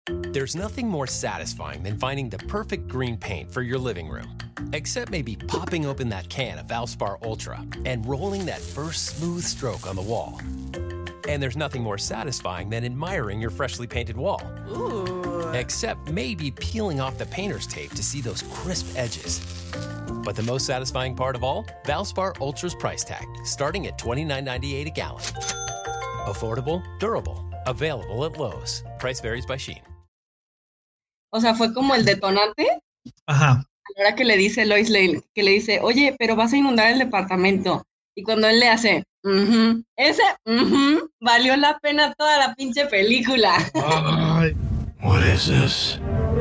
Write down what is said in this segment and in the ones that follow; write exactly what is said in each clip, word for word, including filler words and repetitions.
There's nothing more satisfying than finding the perfect green paint for your living room. Except maybe popping open that can of Valspar Ultra and rolling that first smooth stroke on the wall. And there's nothing more satisfying than admiring your freshly painted wall. Ooh. Except maybe peeling off the painter's tape to see those crisp edges. But the most satisfying part of all? Valspar Ultra's price tag, starting at twenty-nine ninety-eight a gallon. Affordable, durable, available at Lowe's. Price varies by Shein. O sea, fue como el detonante. Ajá. A la hora que le dice Lois Lane, que le dice, oye, pero vas a inundar el departamento. Y cuando él le hace, uh-huh, ese, uh-huh, valió la pena toda la pinche película. Ay. What is this?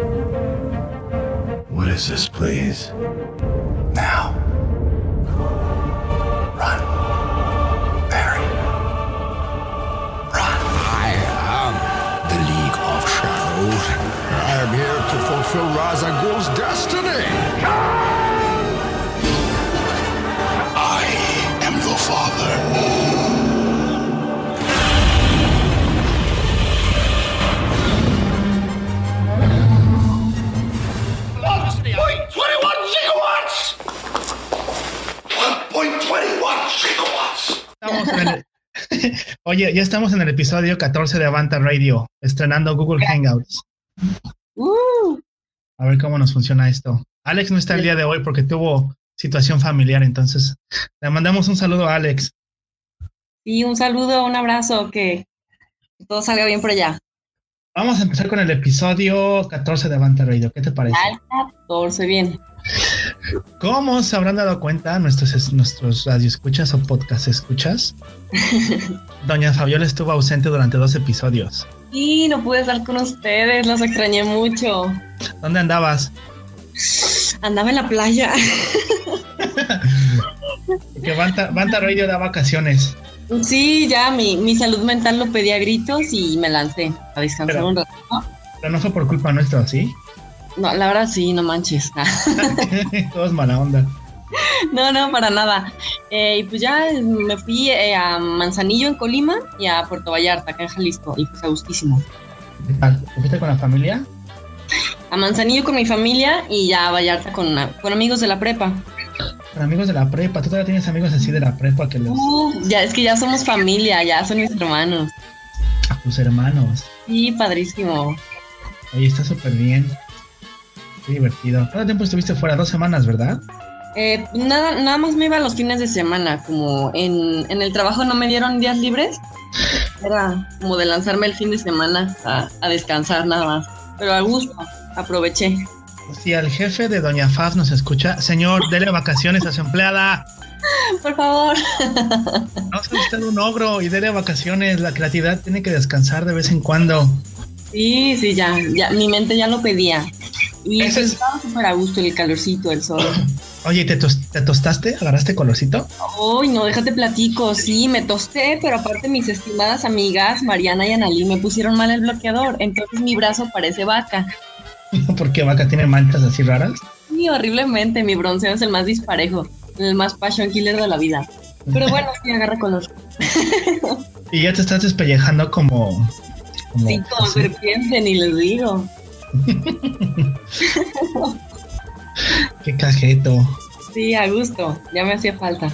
What is this, please? Now. Run. Barry. Run. I am the League of Shadows. I am here to fulfill Ra's al Ghul's destiny. I am your father. one point two one gigawatts! one point two one gigawatts! Estamos en el... Oye, ya estamos en el episodio catorce de Avanta Radio, estrenando Google Hangouts. Uh. A ver cómo nos funciona esto. Alex no está el día de hoy porque tuvo situación familiar, entonces le mandamos un saludo a Alex. Sí, un saludo, un abrazo, que todo salga bien por allá. Vamos a empezar con el episodio catorce de Avanta Radio. ¿Qué te parece? Al catorce, bien. ¿Cómo se habrán dado cuenta nuestros, nuestros radioescuchas o podcast escuchas? Doña Fabiola estuvo ausente durante dos episodios. Sí, no pude estar con ustedes, los extrañé mucho. ¿Dónde andabas? Andaba en la playa. Porque Avanta, Avanta Radio da vacaciones. Sí, ya mi, mi salud mental lo pedía a gritos y me lancé a descansar pero, un rato. Pero no fue por culpa nuestra, ¿sí? No, la verdad sí, no manches. Todo es mala onda. No, no, para nada. Eh, y pues ya me fui eh, a Manzanillo en Colima y a Puerto Vallarta, acá en Jalisco, y pues a gustísimo. ¿Qué tal? ¿Te fuiste con la familia? A Manzanillo con mi familia y ya a Vallarta con, una, con amigos de la prepa. Con amigos de la prepa. ¿Tú todavía tienes amigos así de la prepa que los... Uh, ya, es que ya somos familia, ya son mis hermanos. Tus hermanos. Sí, padrísimo. Oye, está súper bien. Qué divertido. ¿Cuánto tiempo estuviste fuera? Dos semanas, ¿verdad? Eh, nada, nada más me iba los fines de semana, como en, en el trabajo no me dieron días libres, era como de lanzarme el fin de semana a, a descansar nada más, pero a gusto, aproveché. Si al jefe de Doña Faz nos escucha, señor, dele vacaciones a su empleada. Por favor. No sea usted un ogro y dele vacaciones, la creatividad tiene que descansar de vez en cuando. Sí, sí, ya, ya mi mente ya lo pedía. Y Ese es... estaba súper a gusto el calorcito, el sol. Oye, ¿te, tos- ¿te tostaste? ¿Agarraste colorcito? Uy, no, déjate platico. Sí, me tosté, pero aparte mis estimadas amigas Mariana y Analí me pusieron mal el bloqueador. Entonces mi brazo parece vaca. ¿Por qué vaca tiene manchas así raras? Sí, horriblemente. Mi bronceo es el más disparejo, el más passion killer de la vida. Pero bueno, sí, agarra color. Y ya te estás despellejando como... como sí, como así. serpiente, ni les digo. Qué cajeto. Sí, a gusto. Ya me hacía falta.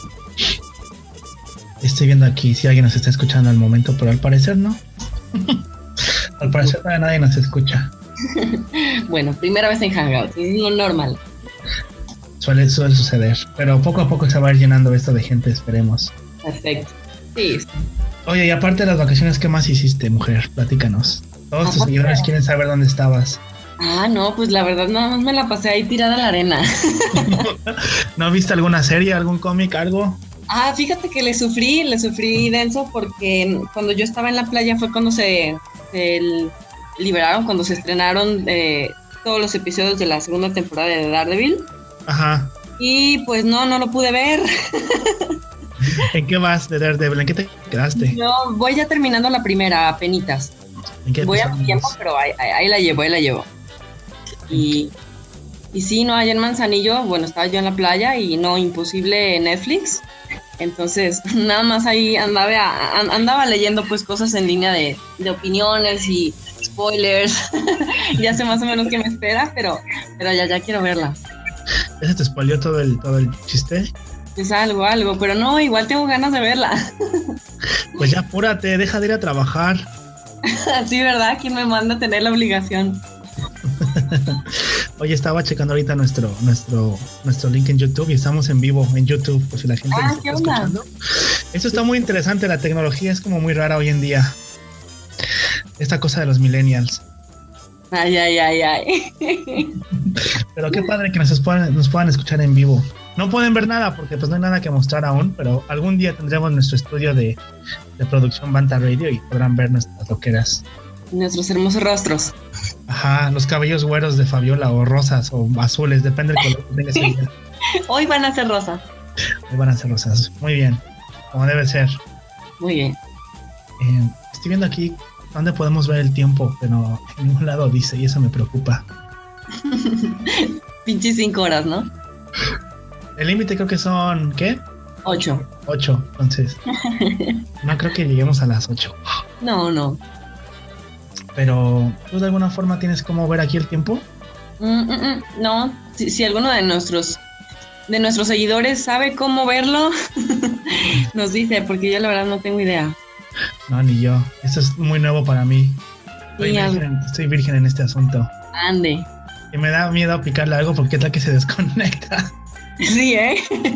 Estoy viendo aquí si alguien nos está escuchando al momento, pero al parecer no. Al parecer todavía nadie nos escucha. Bueno, primera vez en Hangouts, es lo normal. Suele, suele suceder, pero poco a poco se va a ir llenando esto de gente, esperemos. Perfecto. Sí. Oye, y aparte de las vacaciones, ¿qué más hiciste, mujer? Platícanos. Todos tus Ajá, seguidores pero... quieren saber dónde estabas. Ah, no, pues la verdad nada más me la pasé ahí tirada en la arena. ¿No viste alguna serie, algún cómic, algo? Ah, fíjate que le sufrí, le sufrí denso porque cuando yo estaba en la playa fue cuando se, se liberaron, cuando se estrenaron eh, todos los episodios de la segunda temporada de Daredevil. Ajá. Y pues no, no lo pude ver. ¿En qué vas de Daredevil? ¿En qué te quedaste? No, voy ya terminando la primera, apenitas. ¿En qué voy a episodio tiempo, vas? pero ahí, ahí, ahí la llevo, ahí la llevo. Y, y sí, no, allá en Manzanillo, bueno, estaba yo en la playa y no, imposible Netflix. Entonces, nada más ahí andaba, andaba leyendo pues cosas en línea de, de opiniones y spoilers. Ya sé más o menos qué me espera, pero, pero ya, ya quiero verla. ¿Ese te spoileó todo el, todo el chiste? Pues algo, algo, pero no, igual tengo ganas de verla. Pues ya apúrate, deja de ir a trabajar. Sí, ¿verdad? ¿Quién me manda a tener la obligación? Oye, estaba checando ahorita nuestro, nuestro, nuestro link en YouTube y estamos en vivo en YouTube, por si la gente ah, nos está ¿qué onda? escuchando. Esto está muy interesante, la tecnología es como muy rara hoy en día. Esta cosa de los millennials. Ay, ay, ay, ay. Pero qué padre que nos puedan, nos puedan escuchar en vivo. No pueden ver nada porque pues no hay nada que mostrar aún, pero algún día tendremos nuestro estudio de, de producción Banta Radio y podrán ver nuestras loqueras. Nuestros hermosos rostros. Ajá, los cabellos güeros de Fabiola o rosas o azules, depende del color que tenga ese día. Hoy van a ser rosa. Hoy van a ser rosas. Muy bien, como debe ser. Muy bien. Eh, estoy viendo aquí dónde podemos ver el tiempo, pero en ningún lado dice y eso me preocupa. Pinches cinco horas, ¿no? El límite creo que son, ¿qué? Ocho. Ocho, entonces. No creo que lleguemos a las ocho. No, no. Pero, ¿tú de alguna forma tienes cómo ver aquí el tiempo? Mm, mm, mm, no, si, si alguno de nuestros de nuestros seguidores sabe cómo verlo, nos dice, porque yo la verdad no tengo idea. No, ni yo. Esto es muy nuevo para mí. Estoy, Sí, virgen, estoy virgen en este asunto. Ande. Y me da miedo picarle algo porque es la que se desconecta. Sí, ¿eh?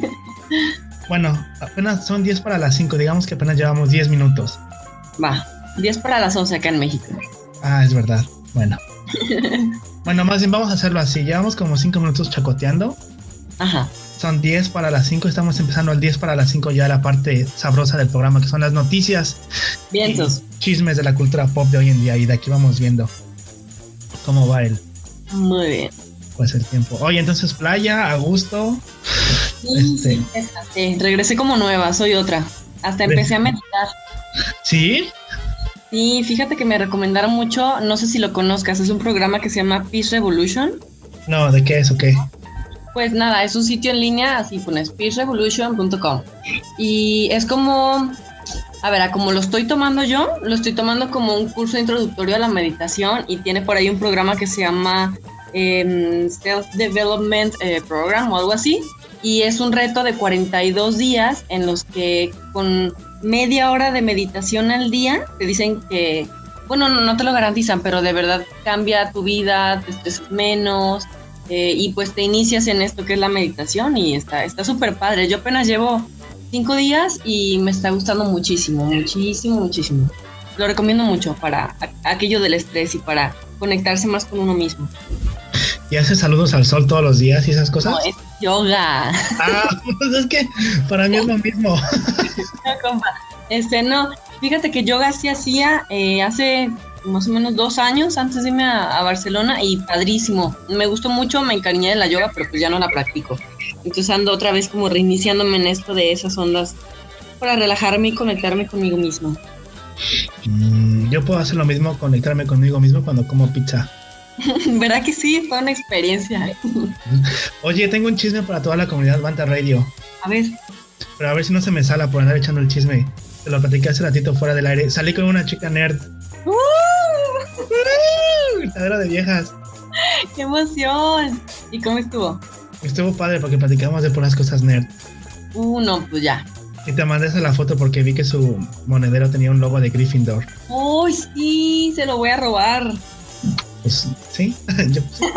Bueno, apenas son diez para las cinco. Digamos que apenas llevamos diez minutos. Va, diez para las once acá en México. Ah, es verdad. Bueno. Bueno, más bien vamos a hacerlo así. Llevamos como cinco minutos chacoteando. Ajá. Son diez para las cinco. Estamos empezando al diez para las cinco ya la parte sabrosa del programa, que son las noticias. Vientos. Y chismes de la cultura pop de hoy en día. Y de aquí vamos viendo cómo va el, Muy bien. pues el tiempo. Oye, entonces playa, a gusto. Sí, Este. sí, fíjate, regresé como nueva, soy otra. Hasta empecé a meditar. ¿Sí? Sí, fíjate que me recomendaron mucho, no sé si lo conozcas, es un programa que se llama Peace Revolution. No, ¿de qué es o qué? Pues nada, es un sitio en línea, así pones peace revolution punto com. Y es como, a ver, a como lo estoy tomando yo, lo estoy tomando como un curso introductorio a la meditación y tiene por ahí un programa que se llama eh, Self Development eh, Program o algo así. Y es un reto de cuarenta y dos días en los que con media hora de meditación al día te dicen que, bueno, no, no te lo garantizan, pero de verdad cambia tu vida, te estresas menos. Eh, y pues te inicias en esto que es la meditación y está está súper padre. Yo apenas llevo cinco días y me está gustando muchísimo, muchísimo, muchísimo. Lo recomiendo mucho para a, aquello del estrés y para conectarse más con uno mismo. ¿Y haces saludos al sol todos los días y esas cosas? No, es yoga. Ah, pues es que para mí es lo mismo. No, compa. Este, no, fíjate que yoga sí hacía eh, hace más o menos dos años antes de irme a, a Barcelona y padrísimo. Me gustó mucho, me encariñé de la yoga, pero pues ya no la practico. Entonces ando otra vez como reiniciándome en esto de esas ondas para relajarme y conectarme conmigo mismo. Mm, yo puedo hacer lo mismo, conectarme conmigo mismo cuando como pizza. ¿Verdad que sí? Fue una experiencia. Oye, tengo un chisme para toda la comunidad Banta Radio. A ver. Pero a ver si no se me sala por andar echando el chisme. Te lo platiqué hace ratito fuera del aire. Salí con una chica nerd. ¡Uh! Gritadera de viejas. ¡Qué emoción! ¿Y cómo estuvo? Estuvo padre porque platicamos de puras cosas nerd. Uh, no, pues ya. Y te mandé esa la foto porque vi que su monedero tenía un logo de Gryffindor. ¡Uy, sí! Se lo voy a robar. Pues, ¿sí? Yo, sí.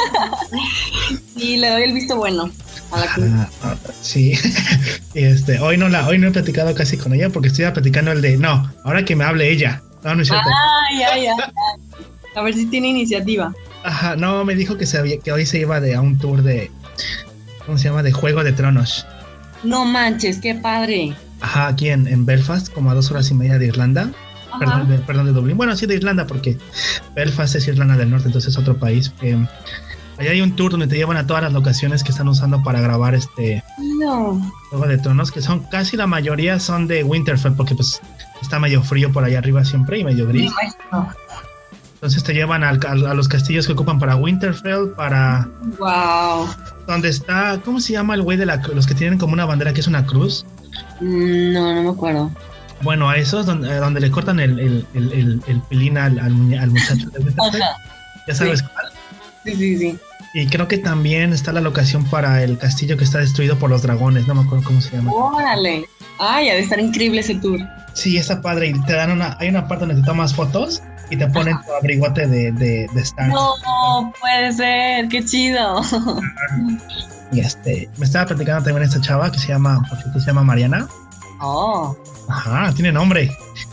Sí, le doy el visto bueno a la Ah, ah, sí. Y este, hoy no la, hoy no he platicado casi con ella porque estoy platicando el de no, ahora que me hable ella. No, no es cierto. Ay, ay, ay. A ver si tiene iniciativa. Ajá, no, me dijo que se había, que hoy se iba de a un tour de, ¿cómo se llama? De Juego de Tronos. No manches, qué padre. Ajá, aquí en, en Belfast, como a dos horas y media de Irlanda. Ajá. Perdón de, perdón, de Dublín. Bueno, sí, de Irlanda, porque Belfast es Irlanda del Norte, entonces es otro país. Eh, allá hay un tour donde te llevan a todas las locaciones que están usando para grabar este No. Juego de Tronos, que son casi la mayoría son de Winterfell, porque pues está medio frío por allá arriba siempre y medio gris. No. Entonces te llevan al, a, a los castillos que ocupan para Winterfell, para Wow. donde está, ¿cómo se llama el güey de la, los que tienen como una bandera que es una cruz? Mm, no, no me acuerdo. Bueno, a esos donde, donde le cortan el, el, el, el, el pilín al, al, muñe- al muchacho. Ajá. ¿Ya sabes Sí. cuál? Sí, sí, sí. Y creo que también está la locación para el castillo que está destruido por los dragones. No me acuerdo cómo se llama. Órale. Ay, ha de estar increíble ese tour. Sí, está padre. Y te dan una. Hay una parte donde te tomas fotos y te ponen tu abrigote de, de, de Star. No, puede ser, qué chido. Y este. Me estaba platicando también esta chava que se llama. Por cierto, se llama Mariana. Oh, Ajá, tiene nombre.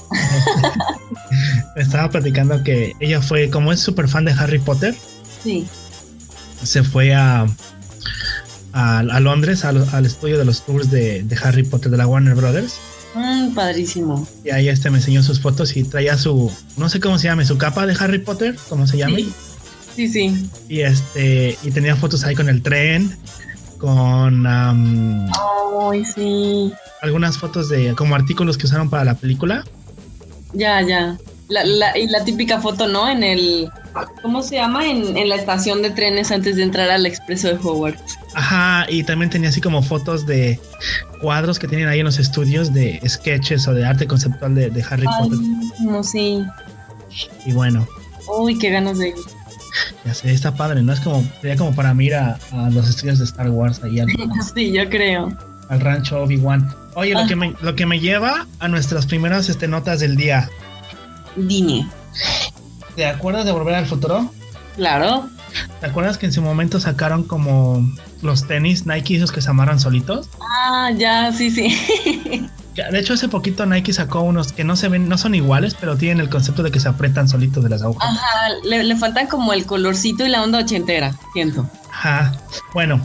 Me estaba platicando que ella fue, como es súper fan de Harry Potter, sí. se fue a, a, a Londres, al, al estudio de los tours de, de Harry Potter de la Warner Brothers. Mm, padrísimo. Y ahí este me enseñó sus fotos y traía su, no sé cómo se llame, su capa de Harry Potter, ¿cómo se llame? Sí, sí, sí. Y este, y tenía fotos ahí con el tren, con um, Ay, sí. algunas fotos de como artículos que usaron para la película. Ya, ya. La, la, y la típica foto, ¿no? En el... ¿Cómo se llama? En, en la estación de trenes antes de entrar al expreso de Hogwarts. Ajá, y también tenía así como fotos de cuadros que tienen ahí en los estudios de sketches o de arte conceptual de, de Harry Ay, Potter. no, sí. Y bueno, Uy, qué ganas de ir. ya sé, está padre, ¿no? Es como, sería como para mí ir a, a los estudios de Star Wars, ahí al, Sí, yo creo. al rancho Obi-Wan. Oye, lo, Ah. que me, lo que me lleva a nuestras primeras este, notas del día. Dime. ¿Te acuerdas de Volver al Futuro? Claro. ¿Te acuerdas que en su momento sacaron como los tenis Nike esos que se amarran solitos? Ah, ya, sí, sí. De hecho, hace poquito Nike sacó unos que no se ven, no son iguales, pero tienen el concepto de que se aprietan solitos de las agujas. Ajá, le, le faltan como el colorcito y la onda ochentera, siento. Ajá. Bueno,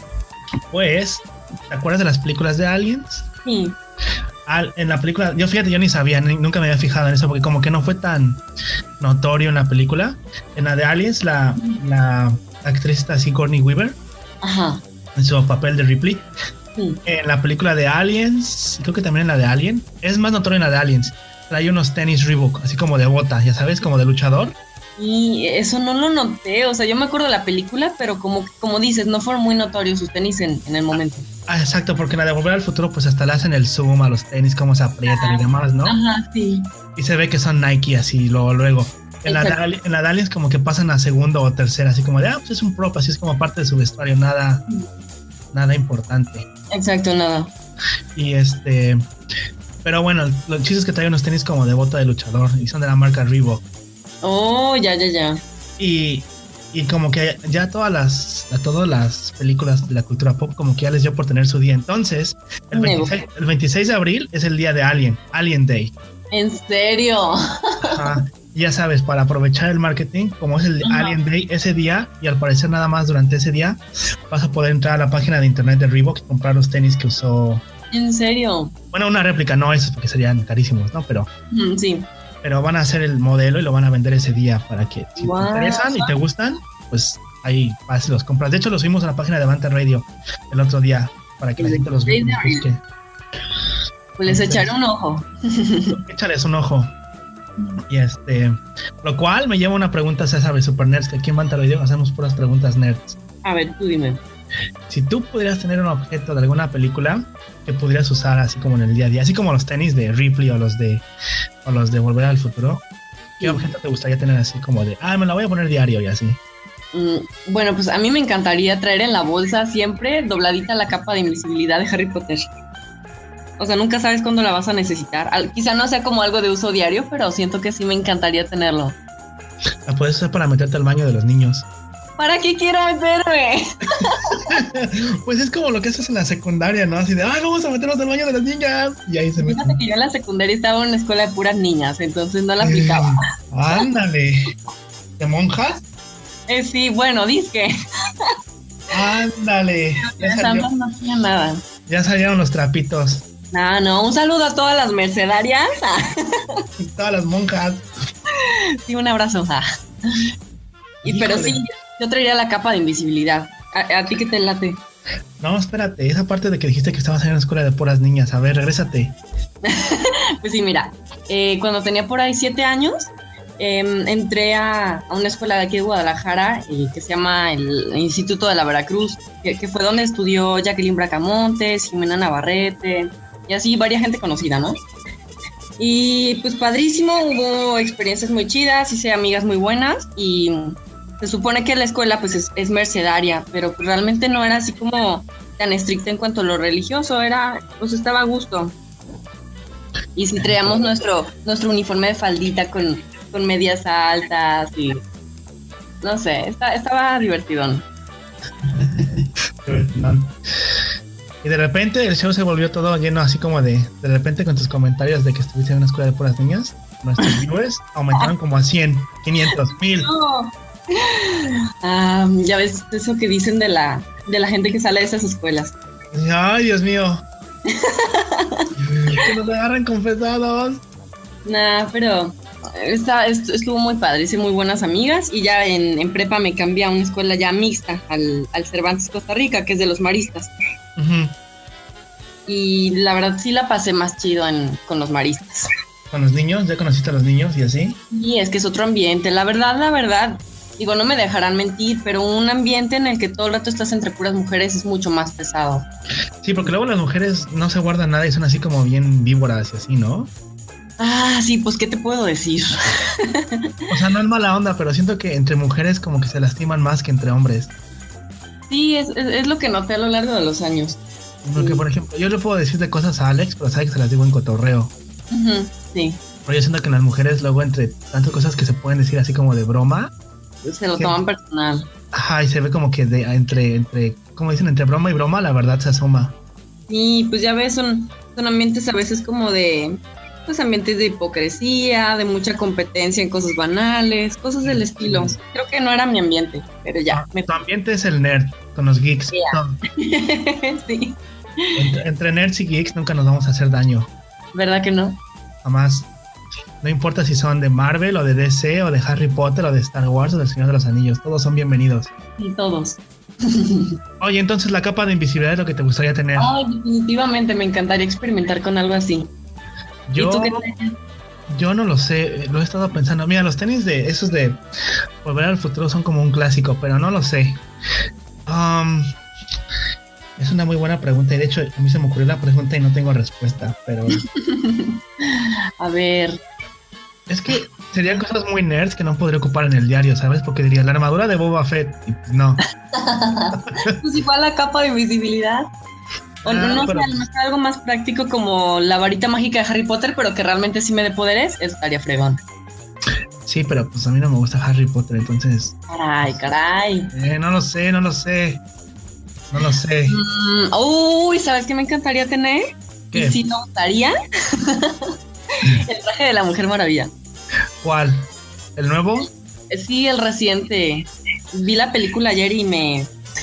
pues, ¿te acuerdas de las películas de Aliens? Sí. Al, en la película, yo fíjate, yo ni sabía, ni, nunca me había fijado en eso, porque como que no fue tan notorio en la película. En la de Aliens, la, la actriz está así, Sigourney Weaver, Ajá. en su papel de Ripley. Sí. En la película de Aliens, creo que también en la de Alien, es más notorio en la de Aliens. Trae unos tenis Reebok, así como de bota, ya sabes, como de luchador. Y eso no lo noté, o sea, yo me acuerdo de la película, pero como, como dices, no fueron muy notorios sus tenis en, en el momento. Ah, exacto, porque en la de Volver al Futuro, pues hasta le hacen el zoom a los tenis, cómo se aprietan y demás, ¿no? Ajá, sí. Y se ve que son Nike así, luego, luego. En la, de, Ali- en la de Aliens como que pasan a segundo o tercera, así como de, ah, pues es un prop, así es como parte de su vestuario, nada, nada importante. Exacto, nada. Y este, pero bueno, lo chiste es que trae unos tenis como de bota de luchador y son de la marca Reebok. Oh, ya, ya, ya. Y, y como que ya todas las, a todas las películas de la cultura pop como que ya les dio por tener su día. Entonces, el veintiséis, el veintiséis de abril es el día de Alien, Alien Day. ¿En serio? Ajá. Ya sabes, para aprovechar el marketing, como es el Ajá. Alien Day ese día, y al parecer nada más durante ese día, vas a poder entrar a la página de internet de Reebok y comprar los tenis que usó. ¿En serio? Bueno, una réplica, no esos porque serían carísimos, ¿no? Pero, Mm, sí. pero van a hacer el modelo y lo van a vender ese día para que si Wow. te interesan y te gustan, pues ahí vas y los compras. De hecho, los subimos a la página de Banter Radio el otro día para que la gente los Sí, vea. sí. Pues les echaré un ojo. Échales un ojo. Y este, lo cual me lleva a una pregunta, César de Super Nerds, que aquí en Banter Radio hacemos puras preguntas nerds. A ver, tú dime. Si tú pudieras tener un objeto de alguna película que pudieras usar así como en el día a día, así como los tenis de Ripley o los de o los de Volver al Futuro, ¿qué Sí. objeto te gustaría tener así como de, ah, me la voy a poner diario y así? Mm, bueno, pues a mí me encantaría traer en la bolsa siempre dobladita la capa de invisibilidad de Harry Potter. O sea, nunca sabes cuándo la vas a necesitar. Al- quizá no sea como algo de uso diario, pero siento que sí me encantaría tenerlo. La puedes usar para meterte al baño de los niños. ¿Para qué quiero meterme? Pues es como lo que haces en la secundaria, ¿no? Así de, ah, vamos a meternos al baño de las niñas. Y ahí se meten. Fíjate que yo en la secundaria estaba en una escuela de puras niñas, entonces no la aplicaba. Eh, ándale. ¿De monjas? Eh, sí, bueno, disque. Ándale. Ya, Las salió- santas no hacían nada. ya salieron los trapitos. No, no, un saludo a todas las mercedarias. Y todas las monjas. Sí, un abrazo. Ah. Y, pero Híjole. sí, yo traería la capa de invisibilidad. ¿A, a ti qué te late? No, espérate, esa parte de que dijiste que estabas en una escuela de puras niñas. A ver, regrésate. Pues sí, mira, eh, cuando tenía por ahí siete años, eh, entré a, a una escuela de aquí de Guadalajara eh, que se llama el Instituto de la Veracruz, que, que fue donde estudió Jacqueline Bracamontes, Jimena Navarrete y así varias gente conocida, ¿no? Y pues padrísimo, hubo experiencias muy chidas, hice amigas muy buenas y se supone que la escuela pues es, es mercedaria, pero pues realmente no era así como tan estricta en cuanto a lo religioso, era, pues estaba a gusto. Y sí traíamos nuestro, nuestro uniforme de faldita con, con medias altas y no sé, está, estaba divertidón. Y de repente el show se volvió todo lleno así como de, de repente con tus comentarios de que estuviste en una escuela de puras niñas, nuestros viewers aumentaron como a cien, quinientos, mil. No. Ah, ya ves eso que dicen de la, de la gente que sale de esas escuelas. Ay, Dios mío. Que nos agarren confesados. Nah, pero esta, estuvo muy padre, hice muy buenas amigas y ya en, en prepa me cambié a una escuela ya mixta, al, al Cervantes Costa Rica, que es de los maristas. Uh-huh. Y la verdad sí la pasé más chido en, con los maristas. ¿Con los niños? ¿Ya conociste a los niños y así? Sí, es que es otro ambiente. La verdad, la verdad, digo, no me dejarán mentir, pero un ambiente en el que todo el rato estás entre puras mujeres es mucho más pesado. Sí, porque luego las mujeres no se guardan nada y son así como bien víboras y así, ¿no? Ah, sí, pues, ¿qué te puedo decir? O sea, no es mala onda, pero siento que entre mujeres como que se lastiman más que entre hombres. Sí, es, es, es lo que noté a lo largo de los años. Porque, sí. Por ejemplo, yo le puedo decir de cosas a Alex, pero sabe que se las digo en cotorreo. Uh-huh, sí. Pero yo siento que las mujeres luego entre tantas cosas que se pueden decir así como de broma... Se lo toman personal. Ajá, y se ve como que de, entre, entre, como dicen, entre broma y broma, la verdad se asoma. Sí, pues ya ves, son, son ambientes a veces como de... Pues ambientes de hipocresía, de mucha competencia en cosas banales, cosas del estilo. Creo que no era mi ambiente, pero ya. No, me... Tu ambiente es el nerd, con los geeks. Yeah. Sí. Entre, entre nerds y geeks nunca nos vamos a hacer daño. ¿Verdad que no? Jamás. No importa si son de Marvel o de D C o de Harry Potter o de Star Wars o del Señor de los Anillos, todos son bienvenidos. Sí, todos. Oye, entonces la capa de invisibilidad es lo que te gustaría tener. Ay, definitivamente, me encantaría experimentar con algo así. Yo, yo no lo sé, lo he estado pensando. Mira, los tenis de esos de Volver al Futuro son como un clásico, pero no lo sé. Um, es una muy buena pregunta y de hecho a mí se me ocurrió la pregunta y no tengo respuesta, pero... A ver... Es que serían cosas muy nerds que no podría ocupar en el diario, ¿sabes? Porque diría la armadura de Boba Fett y pues no. Pues igual la capa de invisibilidad. O no, ah, no pero... sé, a lo mejor algo más práctico como la varita mágica de Harry Potter, pero que realmente sí me dé poderes, eso estaría fregón. Sí, pero pues a mí no me gusta Harry Potter, entonces... Caray, caray. Eh, no lo sé, no lo sé. No lo sé. Mm, uy, ¿sabes qué me encantaría tener? ¿Qué? ¿Y si me gustaría? El traje de la Mujer Maravilla. ¿Cuál? ¿El nuevo? Sí, el reciente. Vi la película ayer y me...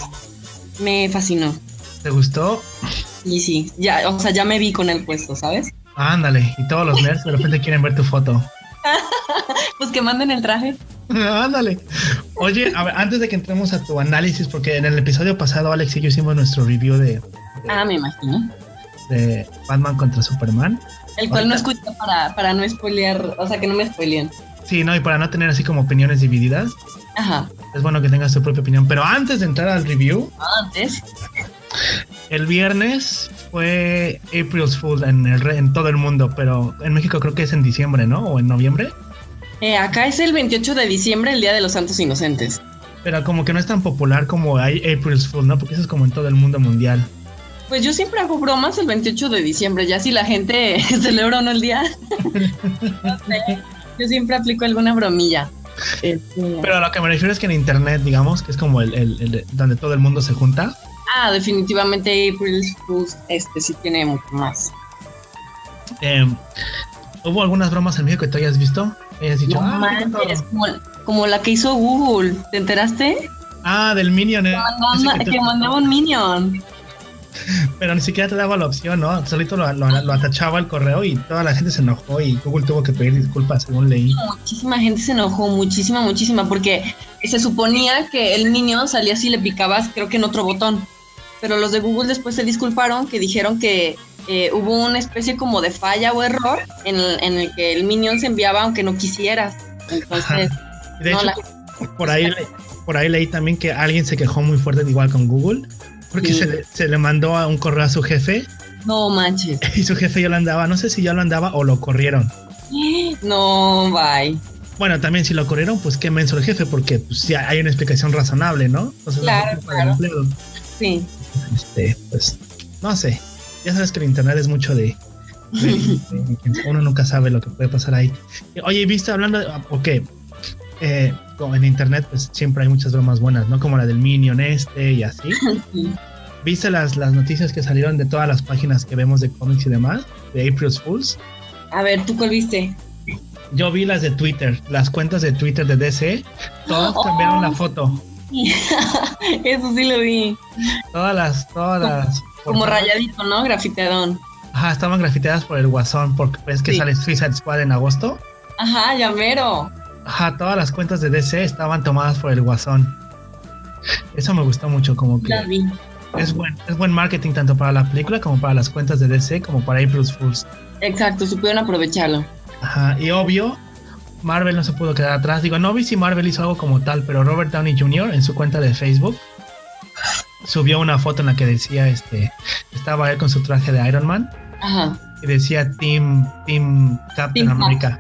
Me fascinó. ¿Te gustó? Y sí, ya, o sea, ya me vi con el puesto, ¿sabes? Ándale, y todos los nerds de repente quieren ver tu foto. Pues que manden el traje. Ándale. Oye, a ver, antes de que entremos a tu análisis, porque en el episodio pasado Alex y yo hicimos nuestro review de... de ah, me imagino. De Batman contra Superman. El cual ahorita no escucho para, para no spoilear, o sea, que no me spoileen. Sí, no, y para no tener así como opiniones divididas. Ajá. Es bueno que tengas tu propia opinión. Pero antes de entrar al review... Antes... El viernes fue April's Fool en, el, en todo el mundo, pero en México creo que es en diciembre, ¿no? ¿O en noviembre? Eh, acá es el veintiocho de diciembre, el Día de los Santos Inocentes. Pero como que no es tan popular como hay April's Fool, ¿no? Porque eso es como en todo el mundo mundial. Pues yo siempre hago bromas el veintiocho de diciembre, ya si la gente celebra o no el día. No sé, yo siempre aplico alguna bromilla. Este... Pero a lo que me refiero es que en internet, digamos, que es como el, el, el donde todo el mundo se junta. Ah, definitivamente April's Fools este sí tiene mucho más. Eh, ¿Hubo algunas bromas en México que tú hayas visto? ¿Hayas dicho? No, ah, manches, como, como la que hizo Google, ¿te enteraste? Ah, del Minion. Eh. Que, mandaba, que, que mandaba un Minion. Pero ni siquiera te daba la opción, ¿no? Solito lo, lo, lo atachaba el correo y toda la gente se enojó y Google tuvo que pedir disculpas, según leí. Muchísima gente se enojó, muchísima, muchísima, porque se suponía que el Minion salía si le picabas, creo que en otro botón. Pero los de Google después se disculparon, que dijeron que eh, hubo una especie como de falla o error en el, en el que el Minion se enviaba aunque no quisieras. Entonces, de no, hecho, la... por ahí por ahí leí también que alguien se quejó muy fuerte igual con Google, porque sí. se, le, se le mandó a un correo a su jefe No manches. Y su jefe ya lo andaba, no sé si ya lo andaba o lo corrieron. No, bye. Bueno, también si lo corrieron, pues qué menso el jefe, porque pues ya hay una explicación razonable, ¿no? Entonces, claro, claro. Sí. Este, pues, no sé. Ya sabes que el internet es mucho de, de, de, de uno nunca sabe lo que puede pasar ahí. Oye, ¿viste hablando de, ok, eh, en internet pues siempre hay muchas bromas buenas, ¿no? Como la del Minion este y así. Sí. ¿Viste las, las noticias que salieron de todas las páginas que vemos de cómics y demás? De April's Fools. A ver, ¿tú cuál viste? Yo vi las de Twitter, las cuentas de Twitter de D C, todas oh. cambiaron la foto. Eso sí lo vi. Todas las, todas como, las. Como rayadito, ¿no? Grafiteadón. Ajá, estaban grafiteadas por el Guasón, porque ves que sí. sale Suicide Squad en agosto. Ajá, ya mero. Ajá, todas las cuentas de D C estaban tomadas por el Guasón. Eso me gustó mucho, como que. Ya vi. Es buen, es buen marketing tanto para la película como para las cuentas de D C, como para April's Fools. Exacto, supieron aprovecharlo. Ajá, y obvio, Marvel no se pudo quedar atrás. Digo, no vi si Marvel hizo algo como tal, pero Robert Downey junior en su cuenta de Facebook subió una foto en la que decía, este, estaba él con su traje de Iron Man. Ajá. Y decía Team, Team Captain Team America.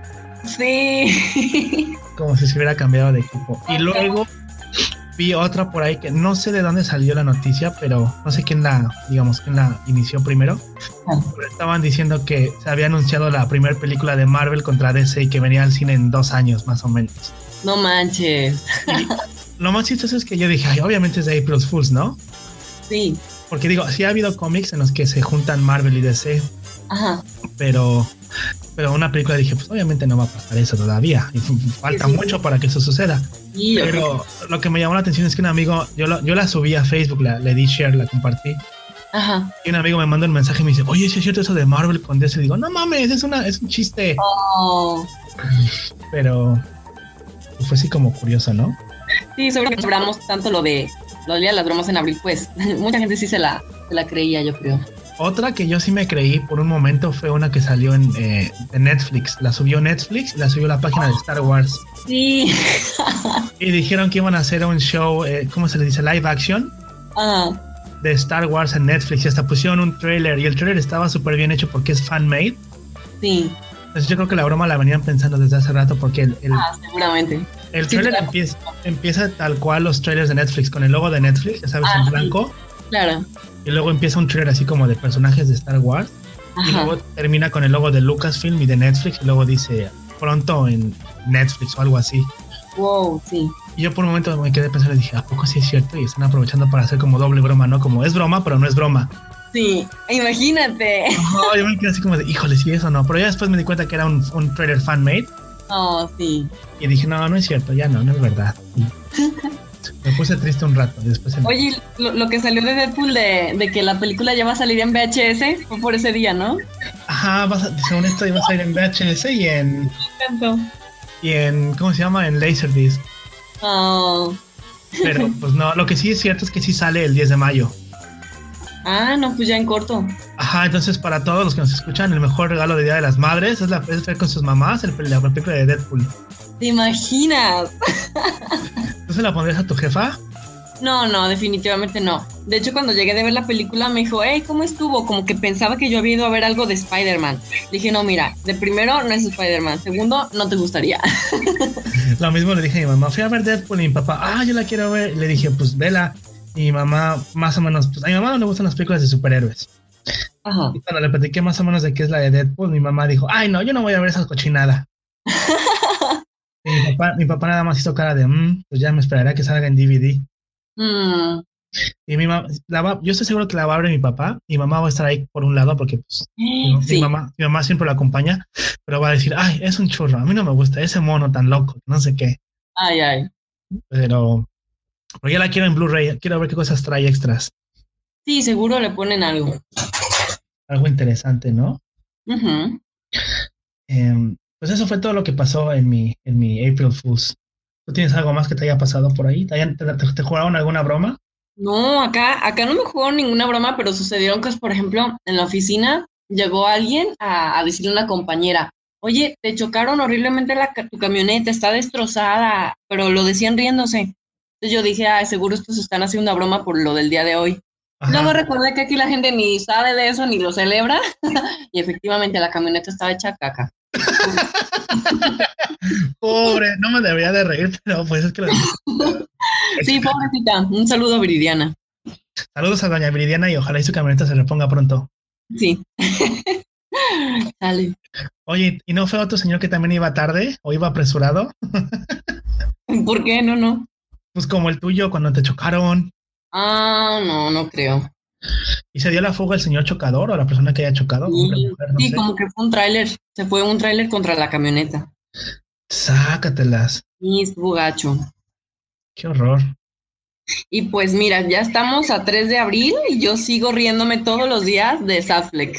Sí. Como si se hubiera cambiado de equipo. Y luego vi otra por ahí que no sé de dónde salió la noticia, pero no sé quién la, digamos, quién la inició primero. Pero estaban diciendo que se había anunciado la primera película de Marvel contra D C y que venía al cine en dos años más o menos. No manches. Y lo más chistoso es que yo dije, ay, obviamente es de April's Fools, ¿no? Sí. Porque digo, sí ha habido cómics en los que se juntan Marvel y D C. Ajá. Pero, pero una película dije, pues obviamente no va a pasar eso todavía. Y falta sí, sí. mucho para que eso suceda. Sí, pero okay. Lo que me llamó la atención es que un amigo, yo, lo, yo la subí a Facebook, la, le di share, la compartí. Ajá. Y un amigo me manda un mensaje y me dice, oye, ¿sí es cierto eso de Marvel con D C? Y digo, no mames, es, una, es un chiste. Oh. Pero pues fue así como curioso, ¿no? Sí, sobre que cobramos tanto lo de los días de las bromas en abril, pues mucha gente sí se la, se la creía, yo creo. Otra que yo sí me creí por un momento fue una que salió en, eh, en Netflix. La subió Netflix y la subió la página de Star Wars. Sí. Y dijeron que iban a hacer un show, eh, ¿cómo se le dice? Live action. Ajá. Uh. De Star Wars en Netflix. Y hasta pusieron un trailer. Y el trailer estaba súper bien hecho porque es fan-made. Sí. Entonces yo creo que la broma la venían pensando desde hace rato porque el... el ah, seguramente. El trailer sí, claro. empieza, empieza tal cual los trailers de Netflix, con el logo de Netflix, ya sabes, ah, en blanco. Sí. Claro. Y luego empieza un trailer así como de personajes de Star Wars. Ajá. Y luego termina con el logo de Lucasfilm y de Netflix. Y luego dice pronto en Netflix o algo así. Wow, sí. Y yo por un momento me quedé pensando y dije, ¿a poco sí es cierto? Y están aprovechando para hacer como doble broma, ¿no? Como es broma, pero no es broma. Sí, imagínate. No, yo me quedé así como de, híjole, sí, eso no. Pero ya después me di cuenta que era un, un trailer fan-made. Oh, sí. Y dije, no, no es cierto, ya no, no es verdad. Y me puse triste un rato. Y después me... Oye, lo, lo que salió de Deadpool de, de que la película ya va a salir en V H S fue por ese día, ¿no? Ajá, vas a, según esto iba a salir en V H S y en... Me encantó. Y en, ¿cómo se llama? En Laserdisc. Oh. Pero pues no, lo que sí es cierto es que sí sale el diez de mayo. Ah, no, pues ya en corto. Ajá, entonces para todos los que nos escuchan, el mejor regalo de Día de las Madres es, la, es ver con sus mamás el, la película de Deadpool. ¿Te imaginas? ¿Tú se la pondrías a tu jefa? No, no, definitivamente no. De hecho, cuando llegué de ver la película me dijo, hey, ¿cómo estuvo? Como que pensaba que yo había ido a ver algo de Spider-Man. Dije, no, mira, de primero no es Spider-Man, segundo, no te gustaría. Lo mismo le dije a mi mamá, fui a ver Deadpool y mi papá, ah, yo la quiero ver. Y le dije, pues vela. Y mi mamá, más o menos, pues a mi mamá no le gustan las películas de superhéroes. Ajá. Y cuando le platiqué más o menos de qué es la de Deadpool, mi mamá dijo, ay, no, yo no voy a ver esa cochinada. Y mi papá, mi papá nada más hizo cara de, mmm, pues ya me esperará que salga en D V D. Mm. Y mi mamá, la va, yo estoy seguro que la va a abrir mi papá. Mi mamá va a estar ahí por un lado porque pues, mi, sí. mi, mamá, mi mamá siempre la acompaña, pero va a decir, ay, es un churro, a mí no me gusta ese mono tan loco, no sé qué. Ay, ay. Pero, pero ya la quiero en Blu-ray, quiero ver qué cosas trae extras. Sí, seguro le ponen algo. Algo interesante, ¿no? Uh-huh. Eh, pues eso fue todo lo que pasó en mi, en mi April Fools. ¿Tú tienes algo más que te haya pasado por ahí? ¿Te, te, te, te jugaron alguna broma? No, acá, acá no me jugaron ninguna broma, pero sucedieron cosas, por ejemplo, en la oficina llegó alguien a, a decirle a una compañera, oye, te chocaron horriblemente la, tu camioneta, está destrozada, pero lo decían riéndose. Entonces yo dije, ah, seguro estos están haciendo una broma por lo del día de hoy. Ajá. Luego recordé que aquí la gente ni sabe de eso ni lo celebra. Y efectivamente la camioneta estaba hecha caca. Pobre, no me debería de reír, pero pues es que lo Sí, pobrecita. Un saludo a Viridiana. Saludos a doña Viridiana y ojalá y su camioneta se reponga pronto. Sí. Sale. Oye, ¿y no fue otro señor que también iba tarde o iba apresurado? ¿Por qué? No, no. Pues como el tuyo cuando te chocaron. Ah, no, no creo. ¿Y se dio la fuga el señor chocador o la persona que haya chocado? Hombre, Sí, mujer, no sí, sé. como que fue un tráiler. Se fue un tráiler contra la camioneta. Sácatelas. Y estuvo gacho. Qué horror. Y pues mira, ya estamos a tres de abril y yo sigo riéndome todos los días de Affleck.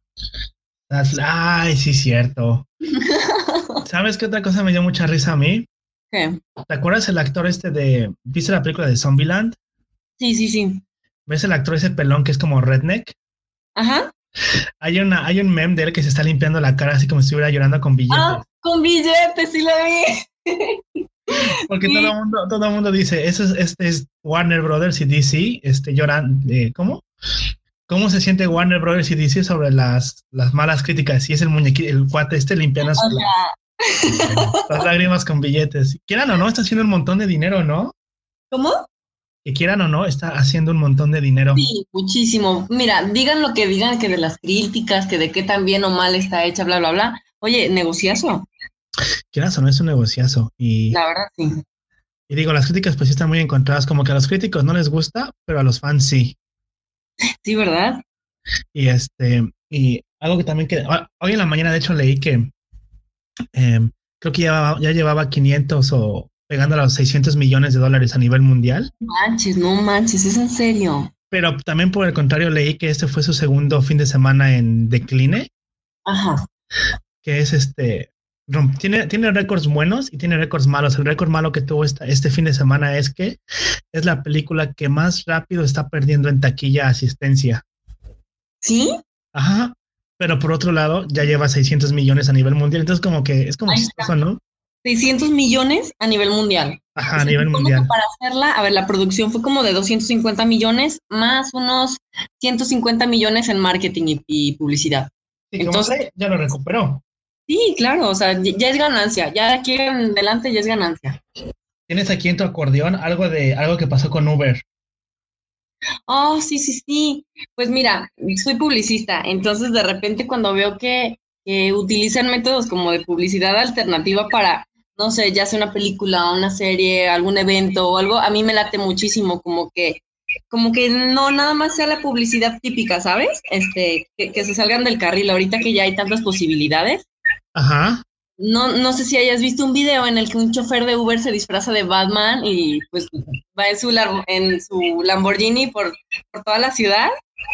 Ay, sí, cierto. ¿Sabes qué otra cosa me dio mucha risa a mí? ¿Qué? ¿Te acuerdas el actor este de... ¿Viste la película de Zombieland? Sí, sí, sí. ¿Ves el actor ese pelón que es como redneck? Ajá. Hay una, hay un meme de él que se está limpiando la cara así como si estuviera llorando con billetes. Ah, con billetes, sí la vi. Porque sí. todo el mundo, todo el mundo dice, eso es, este es Warner Brothers y D C, este lloran, eh, ¿cómo? ¿Cómo se siente Warner Brothers y D C sobre las, las malas críticas? Y es el muñequito, el cuate este limpiando O la, sea, las lágrimas con billetes. Quieran o no, está haciendo un montón de dinero, ¿no? ¿cómo? Que quieran o no, está haciendo un montón de dinero. Sí, muchísimo. Mira, digan lo que digan, que de las críticas, que de qué tan bien o mal está hecha, bla, bla, bla. Oye, negociazo. Quieras o no, es un negociazo. Y, La verdad, sí. y digo, las críticas pues sí están muy encontradas, como que a los críticos no les gusta, pero a los fans sí. Sí, ¿verdad? Y este, y algo que también que hoy en la mañana de hecho leí que eh, creo que ya, ya llevaba quinientos o pegando a los seiscientos millones de dólares a nivel mundial. Manches, no manches, es en serio. Pero también por el contrario leí que este fue su segundo fin de semana en decline. Ajá. Que es este, romp, tiene, tiene récords buenos y tiene récords malos. El récord malo que tuvo esta, este fin de semana es que es la película que más rápido está perdiendo en taquilla asistencia. ¿Sí? Ajá. Pero por otro lado, ya lleva seiscientos millones a nivel mundial. Entonces, como que es como Ahí chistoso, está. ¿no? seiscientos millones a nivel mundial. Ajá, O sea, a nivel supongo mundial. que para hacerla, a ver, la producción fue como de doscientos cincuenta millones más unos ciento cincuenta millones en marketing y, y publicidad. Sí, Entonces, Entonces, ya lo recuperó. sí, claro, o sea, ya es ganancia. Ya de aquí en adelante ya es ganancia. Tienes aquí en tu acordeón algo de algo que pasó con Uber. Oh, sí, sí, sí. Pues mira, soy publicista, entonces de repente cuando veo que, que utilizan métodos como de publicidad alternativa para, no sé, ya sea una película, una serie, algún evento o algo, a mí me late muchísimo, como que, como que no nada más sea la publicidad típica, ¿sabes? Este, que, que se salgan del carril ahorita que ya hay tantas posibilidades. Ajá. No, no sé si hayas visto un video en el que un chofer de Uber se disfraza de Batman y pues va en su, lar- en su Lamborghini por, por toda la ciudad.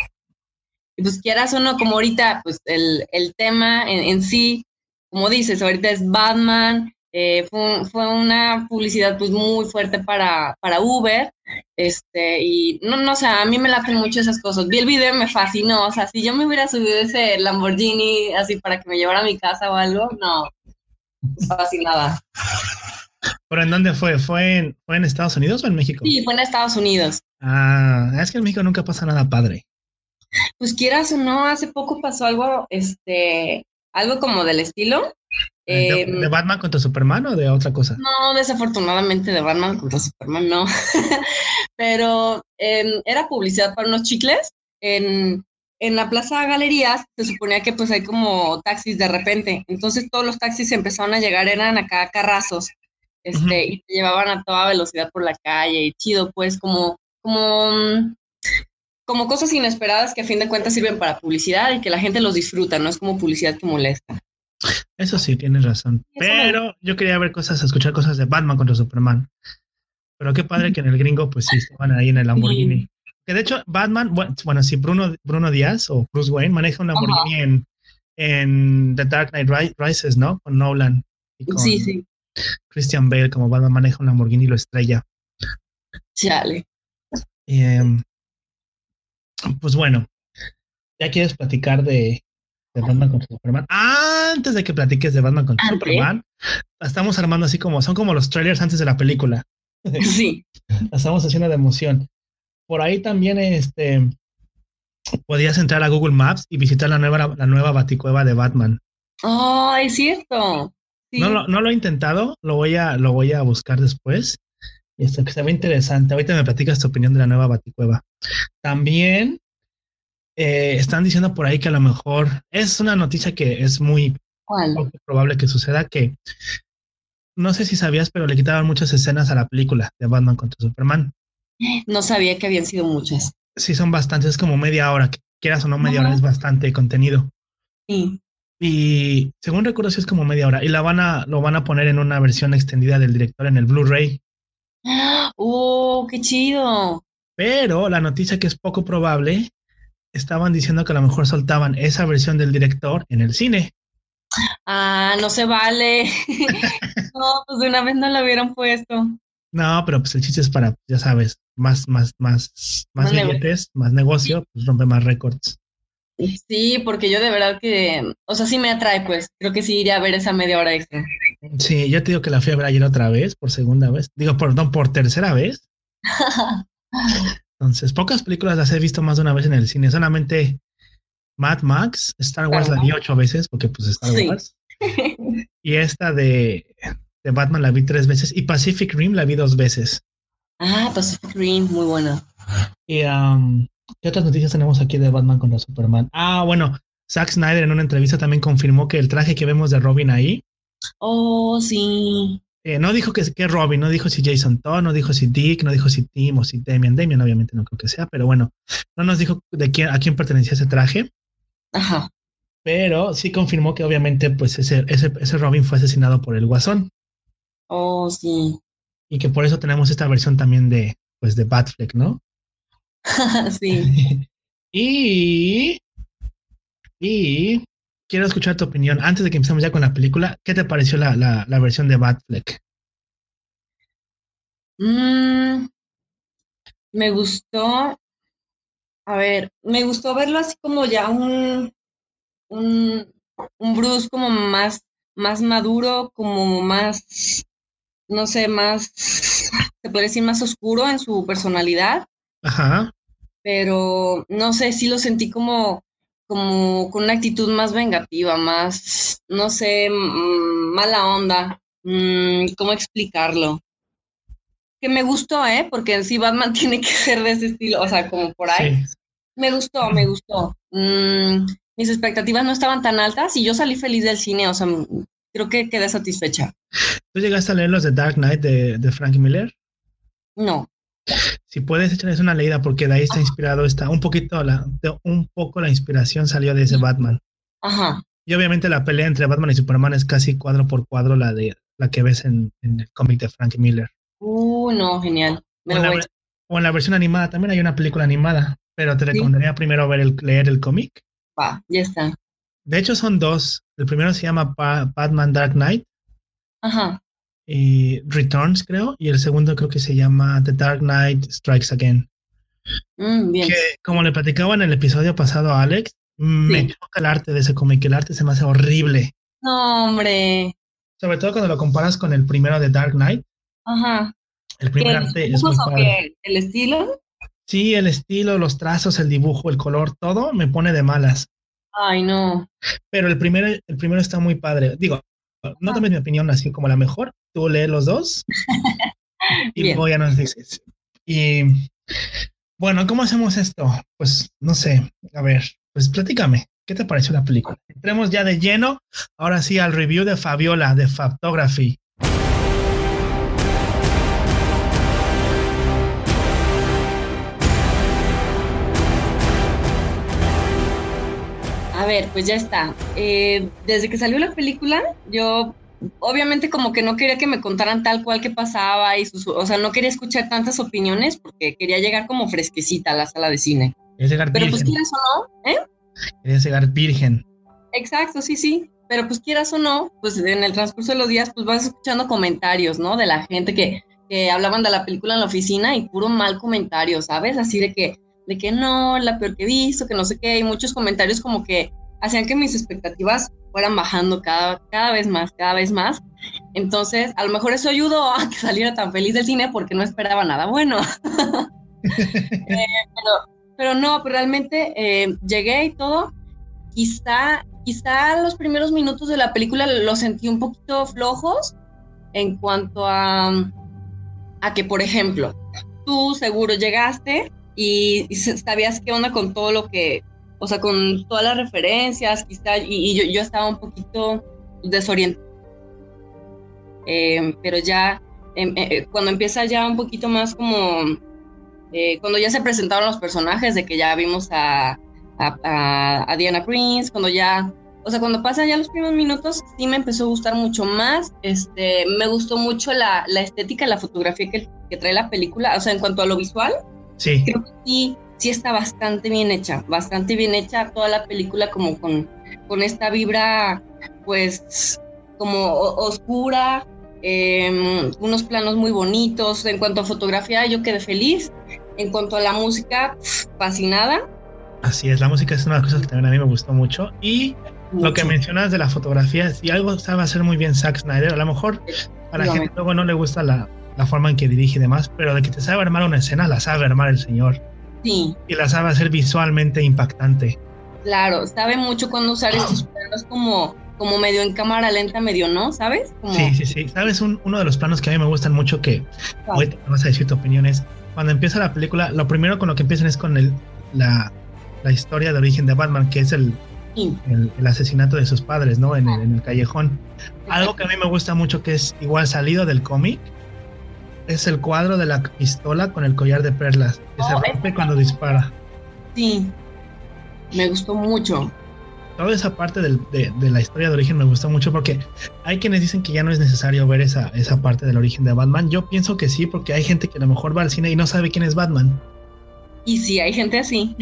Y pues quieras o no, como ahorita, pues el, el tema en, en sí, como dices, ahorita es Batman, eh, fue, un- fue una publicidad pues muy fuerte para, para Uber, este, y no, no, o sea, a mí me laten mucho esas cosas. Vi el video y me fascinó, o sea, si yo me hubiera subido ese Lamborghini así para que me llevara a mi casa o algo, no. Fascinada. ¿Pero en dónde fue? ¿Fue en, ¿Fue en Estados Unidos o en México? Sí, fue en Estados Unidos. Ah, es que en México nunca pasa nada padre. Pues quieras o no, hace poco pasó algo, este, algo como del estilo. ¿De, Eh, de Batman contra Superman o de otra cosa? no, desafortunadamente de Batman contra Superman, no. Pero eh, era publicidad para unos chicles. En, en la Plaza Galerías se suponía que pues hay como taxis de repente. Entonces todos los taxis empezaron a llegar, eran acá carrazos. Este, Ujú. y te llevaban a toda velocidad por la calle, y chido, pues, como, como, mm, como cosas inesperadas que a fin de cuentas sirven para publicidad y que la gente los disfruta, no es como publicidad que molesta. Eso sí, tienes razón. Eso me- Pero yo quería ver cosas, escuchar cosas de Batman contra Superman. Pero qué padre que en el gringo, pues sí, estaban ahí en el Lamborghini. Que de hecho, Batman, bueno, bueno sí, Bruno, Bruno Díaz o Bruce Wayne maneja un Lamborghini en, en The Dark Knight Ri- Rises, ¿no? Con Nolan y con Sí, sí, Christian Bale, como Batman maneja un Lamborghini y lo estrella. chale. Y, em, pues bueno, ¿ya quieres platicar de, de Batman contra Superman? Antes de que platiques de Batman contra ¿Antes? Superman, la estamos armando así como, son como los trailers antes de la película. Sí. La estamos haciendo de emoción. Por ahí también, este, podías entrar a Google Maps y visitar la nueva, la nueva Baticueva de Batman. Oh, es cierto. Sí. No, lo, no lo he intentado, lo voy a, lo voy a buscar después. Y esto que se ve interesante. Ahorita me platicas tu opinión de la nueva Baticueva. También eh, están diciendo por ahí que a lo mejor es una noticia que es muy ¿Cuál? poco probable que suceda, que no sé si sabías, pero le quitaban muchas escenas a la película de Batman contra Superman. No sabía que habían sido muchas. Sí, son bastantes, es como media hora, que quieras o no, media Ajá. hora es bastante contenido. Sí. Y según recuerdo, sí es como media hora. Y la van a, lo van a poner en una versión extendida del director en el Blu-ray. ¡Oh, qué chido! Pero la noticia que es poco probable, estaban diciendo que a lo mejor soltaban esa versión del director en el cine. Ah, no se vale. No, pues de una vez no lo hubieran puesto. No, pero pues el chiste es para, ya sabes, más, más, más, más Más negocio. billetes, más negocio, pues rompe más récords. Sí, porque yo de verdad que, o sea, sí me atrae, pues. Creo que sí iría a ver esa media hora extra. Sí, yo te digo que la fui a ver ayer otra vez, por segunda vez. Digo, perdón, por tercera vez. Entonces, pocas películas las he visto más de una vez en el cine. Solamente Mad Max, Star Wars la vi ocho veces, porque pues Star Sí. Wars. Y esta de, de Batman la vi tres veces. Y Pacific Rim la vi dos veces. Ah, Pacific Rim, muy buena. Y um, ¿qué otras noticias tenemos aquí de Batman contra Superman? Ah, bueno, Zack Snyder en una entrevista también confirmó que el traje que vemos de Robin ahí, Oh, sí. eh, no dijo que, que Robin, no dijo si Jason Todd, no dijo si Dick, no dijo si Tim o si Damian. Damian obviamente no creo que sea, pero bueno, no nos dijo de quién, a quién pertenecía ese traje, Ajá. pero sí confirmó que obviamente pues ese, ese, ese Robin fue asesinado por el Guasón Oh, sí. y que por eso tenemos esta versión también de, pues de Batfleck, ¿no? Sí. y, y quiero escuchar tu opinión. Antes de que empecemos ya con la película, ¿qué te pareció la, la, la versión de Batfleck? Mm, me gustó, a ver, me gustó verlo así como ya un, un, un Bruce como más, más maduro, como más, no sé, más, se puede decir más oscuro en su personalidad, Ajá. pero no sé, sí lo sentí como, como con una actitud más vengativa, más, no sé, mm, mala onda. Mm, ¿cómo explicarlo? Que me gustó, ¿eh? Porque en sí Batman tiene que ser de ese estilo, o sea, como por ahí. Sí. Me gustó, me gustó. Mm, mis expectativas no estaban tan altas y yo salí feliz del cine, o sea, mm, creo que quedé satisfecha. ¿Tú llegaste a leer los de Dark Knight de, de Frank Miller? No. Si puedes echarles una leída porque de ahí está inspirado, está un poquito, la, de un poco la inspiración salió de ese Batman. Ajá. Y obviamente la pelea entre Batman y Superman es casi cuadro por cuadro la de la que ves en, en el cómic de Frank Miller. Uh, no, genial. Me O en, lo la, voy a ver- o en la versión animada también hay una película animada, pero te Sí. recomendaría primero ver el, leer el cómic. Va, ya está. De hecho son dos. El primero se llama Pa- Batman Dark Knight Ajá. y Returns, creo, y el segundo creo que se llama The Dark Knight Strikes Again. Mm, bien. Que como le platicaba en el episodio pasado a Alex, me Sí. choca el arte de ese cómic. El arte se me hace horrible. No, hombre. Sobre todo cuando lo comparas con el primero de Dark Knight. Ajá. El ¿Qué, primer los arte es dibujos muy o padre. qué? ¿El estilo? Sí, el estilo, los trazos, el dibujo, el color, todo me pone de malas. Ay, no. Pero el primero, el primero está muy padre. Digo, no tomes mi opinión así como la mejor. Tú lees los dos y Bien. luego ya nos dices. Y bueno, ¿cómo hacemos esto? Pues no sé. A ver, pues platícame. ¿Qué te pareció la película? Entremos ya de lleno, ahora sí, al review de Fabiola, de Photography. A ver, pues ya está. Eh, desde que salió la película, yo obviamente como que no quería que me contaran tal cual que pasaba y sus, o sea, no quería escuchar tantas opiniones porque quería llegar como fresquecita a la sala de cine. Querías llegar Pero pues virgen. quieras o no, ¿eh? Querías llegar virgen. Exacto, sí, sí. Pero pues quieras o no, pues en el transcurso de los días pues vas escuchando comentarios, ¿no? De la gente que, que hablaban de la película en la oficina y puro mal comentario, ¿sabes? Así de que, de que no, la peor que he visto, que no sé qué, y muchos comentarios como que hacían que mis expectativas fueran bajando cada, cada vez más, cada vez más. Entonces, a lo mejor eso ayudó a que saliera tan feliz del cine porque no esperaba nada bueno. eh, pero, pero no, pero realmente eh, llegué y todo, quizá, quizá los primeros minutos de la película los sentí un poquito flojos en cuanto a, a que, por ejemplo, tú seguro llegaste y, y sabías qué onda con todo lo que, o sea, con todas las referencias, quizá, y, y yo, yo estaba un poquito desorientada, eh, pero ya, eh, eh, cuando empieza ya un poquito más como, eh, cuando ya se presentaron los personajes, de que ya vimos a, a, a, a Diana Prince, cuando ya, o sea, cuando pasan ya los primeros minutos, sí me empezó a gustar mucho más, este, me gustó mucho la, la estética, la fotografía que, que trae la película, o sea, en cuanto a lo visual, sí, creo que sí, sí está bastante bien hecha, bastante bien hecha toda la película, como con, con esta vibra, pues, como oscura, eh, unos planos muy bonitos. En cuanto a fotografía, yo quedé feliz. En cuanto a la música, fascinada. Así es, la música es una de las cosas que también a mí me gustó mucho. Y mucho. Lo que mencionas de la fotografía, si algo sabe hacer muy bien Zack Snyder, a lo mejor a la gente luego no le gusta la, la forma en que dirige y demás, pero de que te sabe armar una escena, la sabe armar el señor. Sí. Y la sabe hacer visualmente impactante. Claro, sabe mucho cuando usar estos planos como, como medio en cámara lenta, medio no, ¿sabes? Como... Sí, sí, sí. ¿Sabes? Un, uno de los planos que a mí me gustan mucho, que ¿cuál? Ahorita me vas a decir tu opinión, es cuando empieza la película, lo primero con lo que empiezan es con el, la, la historia de origen de Batman, que es el, sí. el, el asesinato de sus padres, ¿no? En el, en el callejón. Algo que a mí me gusta mucho, que es igual salido del cómic, es el cuadro de la pistola con el collar de perlas, que oh, se rompe es... cuando dispara. Sí, me gustó mucho. Toda esa parte del, de, de la historia de origen me gustó mucho, porque hay quienes dicen que ya no es necesario ver esa, esa parte del origen de Batman. Yo pienso que sí, porque hay gente que a lo mejor va al cine y no sabe quién es Batman. Y sí, hay gente así.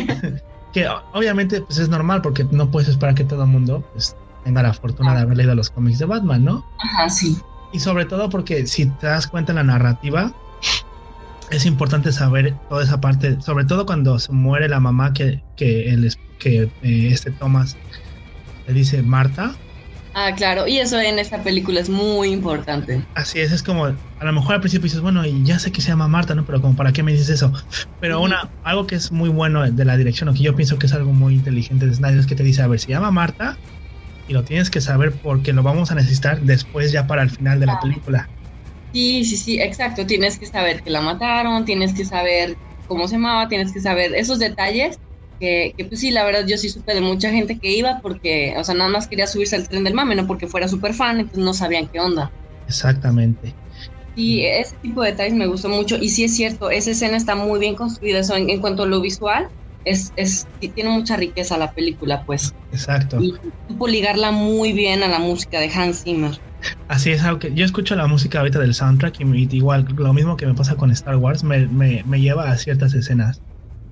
Que obviamente pues es normal, porque no puedes esperar que todo el mundo pues, tenga la fortuna ah. de haber leído los cómics de Batman, ¿no? Ajá, sí. Y sobre todo porque si te das cuenta en la narrativa, es importante saber toda esa parte, sobre todo cuando se muere la mamá que, que, el, que eh, este Thomas le dice Marta. Ah, claro, y eso en esta película es muy importante. Así es, es como, a lo mejor al principio dices, bueno, y ya sé que se llama Marta, ¿no? Pero como, ¿para qué me dices eso? Pero sí. una algo que es muy bueno de la dirección, o que yo pienso que es algo muy inteligente de Snyder, es que te dice, a ver, se llama Marta, y lo tienes que saber porque lo vamos a necesitar después ya para el final de la película. Sí, sí, sí, exacto. Tienes que saber que la mataron, tienes que saber cómo se llamaba, tienes que saber esos detalles que, que pues sí, la verdad yo sí supe de mucha gente que iba porque, o sea, nada más quería subirse al tren del mame, no porque fuera súper fan, entonces no sabían qué onda. Exactamente. Sí, ese tipo de detalles me gustó mucho y sí es cierto, esa escena está muy bien construida, eso en, en cuanto a lo visual. Es, es, tiene mucha riqueza la película, pues. Exacto. Y supo ligarla muy bien a la música de Hans Zimmer. Así es, aunque yo escucho la música ahorita del soundtrack y igual, lo mismo que me pasa con Star Wars, me, me, me lleva a ciertas escenas.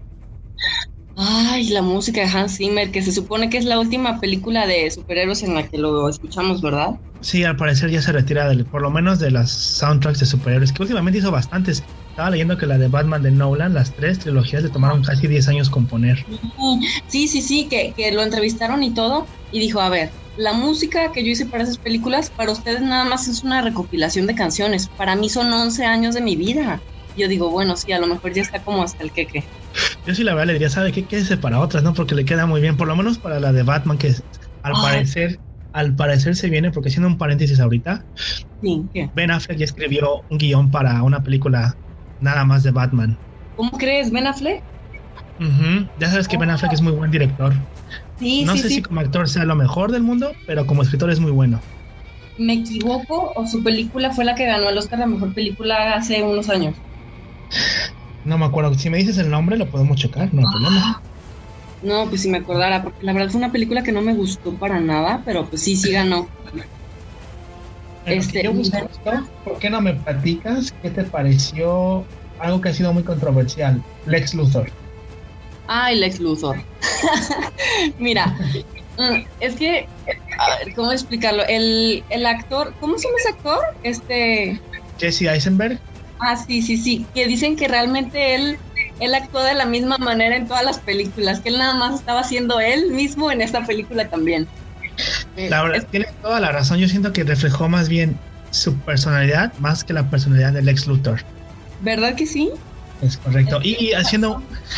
Ay, la música de Hans Zimmer, que se supone que es la última película de superhéroes en la que lo escuchamos, ¿verdad? Sí, al parecer ya se retira, de, por lo menos de las soundtracks de superhéroes, que últimamente hizo bastantes. Estaba leyendo que la de Batman de Nolan, las tres trilogías le tomaron casi diez años componer. Sí, sí, sí, que, que lo entrevistaron y todo, y dijo, a ver, la música que yo hice para esas películas, para ustedes nada más es una recopilación de canciones, para mí son once años de mi vida. Yo digo, bueno, sí, a lo mejor ya está como hasta el queque. Yo sí la verdad le diría, ¿sabe qué? Quédese para otras, ¿no? Porque le queda muy bien, por lo menos para la de Batman, que al Ay. parecer... Al parecer se viene, porque haciendo un paréntesis ahorita, sí, ¿qué? Ben Affleck ya escribió un guión para una película nada más de Batman. ¿Cómo crees, Ben Affleck? Uh-huh. Ya sabes que oh. Ben Affleck es muy buen director. Sí, no sí, sé sí. si como actor sea lo mejor del mundo, pero como escritor es muy bueno. ¿Me equivoco o su película fue la que ganó el Oscar a la mejor película hace unos años? No me acuerdo. Si me dices el nombre lo podemos checar, no hay ah. problema. No, pues si me acordara, porque la verdad fue una película que no me gustó para nada, pero pues sí, sí ganó. Este, yo busco esto, ¿por qué no me platicas qué te pareció algo que ha sido muy controversial? Lex Luthor. Ay, Lex Luthor. Mira, es que, a ver, ¿cómo explicarlo? El, el actor, ¿cómo se llama ese actor? Este... Jesse Eisenberg. Ah, sí, sí, sí, que dicen que realmente él... Él actuó de la misma manera en todas las películas, que él nada más estaba siendo él mismo en esta película también. La verdad, es... tiene toda la razón. Yo siento que reflejó más bien su personalidad más que la personalidad de Lex Luthor. ¿Verdad que sí? Es correcto. Y haciendo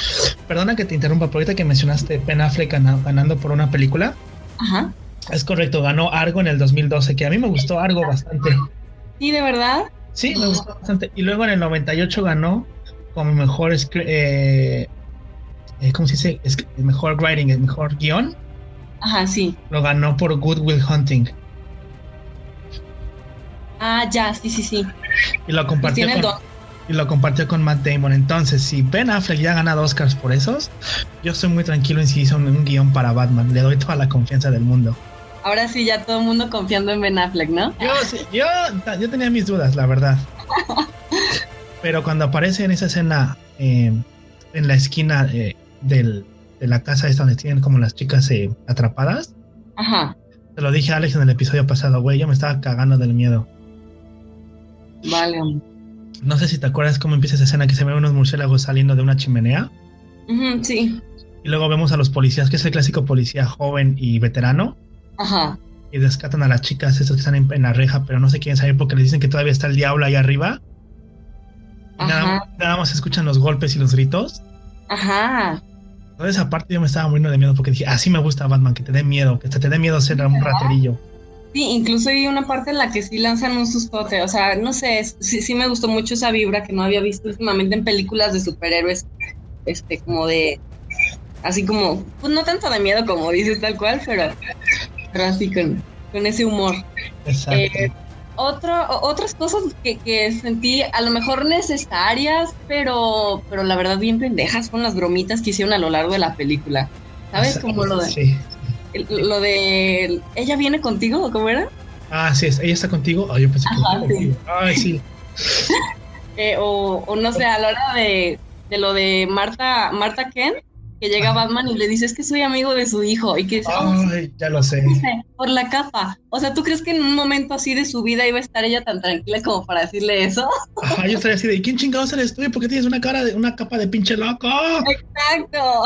perdona que te interrumpa, pero ahorita que mencionaste Ben Affleck ganando, ganando por una película. Ajá. Es correcto, ganó Argo en el dos mil doce, que a mí me gustó Argo bastante. ¿Sí, de verdad? Sí, me gustó bastante. Y luego en el noventa y ocho ganó como mejor, eh, eh, ¿cómo se dice? Es mejor writing, el mejor guión. Ajá, sí. Lo ganó por Good Will Hunting. Ah, ya, sí, sí, sí. Y lo compartió Pues con, y lo compartió con Matt Damon. Entonces, si Ben Affleck ya ha ganado Oscars por esos, yo estoy muy tranquilo en si hizo un, un guión para Batman. Le doy toda la confianza del mundo. Ahora sí, ya todo el mundo confiando en Ben Affleck, ¿no? Yo, yo, yo tenía mis dudas, la verdad. Pero cuando aparece en esa escena eh, en la esquina eh, del, de la casa esta donde tienen como las chicas eh, atrapadas. Ajá. Te lo dije a Alex en el episodio pasado, güey, yo me estaba cagando del miedo. Vale. No sé si te acuerdas cómo empieza esa escena que se ven unos murciélagos saliendo de una chimenea. Uh-huh, sí. Y luego vemos a los policías, que es el clásico policía joven y veterano. Ajá. Y rescatan a las chicas esas que están en, en la reja, pero no se quieren salir porque les dicen que todavía está el diablo ahí arriba. Y nada, nada más se escuchan los golpes y los gritos. Ajá. Toda esa parte yo me estaba muriendo de miedo porque dije, así me gusta Batman, que te dé miedo, que te dé miedo ser un raterillo. Sí, incluso hay una parte en la que sí lanzan un sustote, o sea, no sé, sí, sí me gustó mucho esa vibra que no había visto últimamente en películas de superhéroes, este, como de, así como, pues no tanto de miedo como dices tal cual, pero, pero así con, con ese humor. Exacto. Eh, otro, otras cosas que, que sentí a lo mejor necesarias, pero, pero la verdad bien pendejas fueron las bromitas que hicieron a lo largo de la película, ¿sabes? Exacto, como lo de... Sí. Lo de... ¿Ella viene contigo o cómo era? Ah, sí, ella está contigo. Ah, yo pensé que Ajá, estaba sí. contigo. Ay, sí. Eh, o, o no sé, a la hora de, de lo de Marta, Marta Kent, que llega Ajá. Batman y le dice, es que soy amigo de su hijo. Y que dice, oh, Ay, ya lo sé. dice, por la capa. O sea, ¿tú crees que en un momento así de su vida iba a estar ella tan tranquila como para decirle eso? Ajá, yo estaría así de, ¿quién chingados eres tú? ¿Por qué tienes una cara de una capa de pinche loco? Exacto.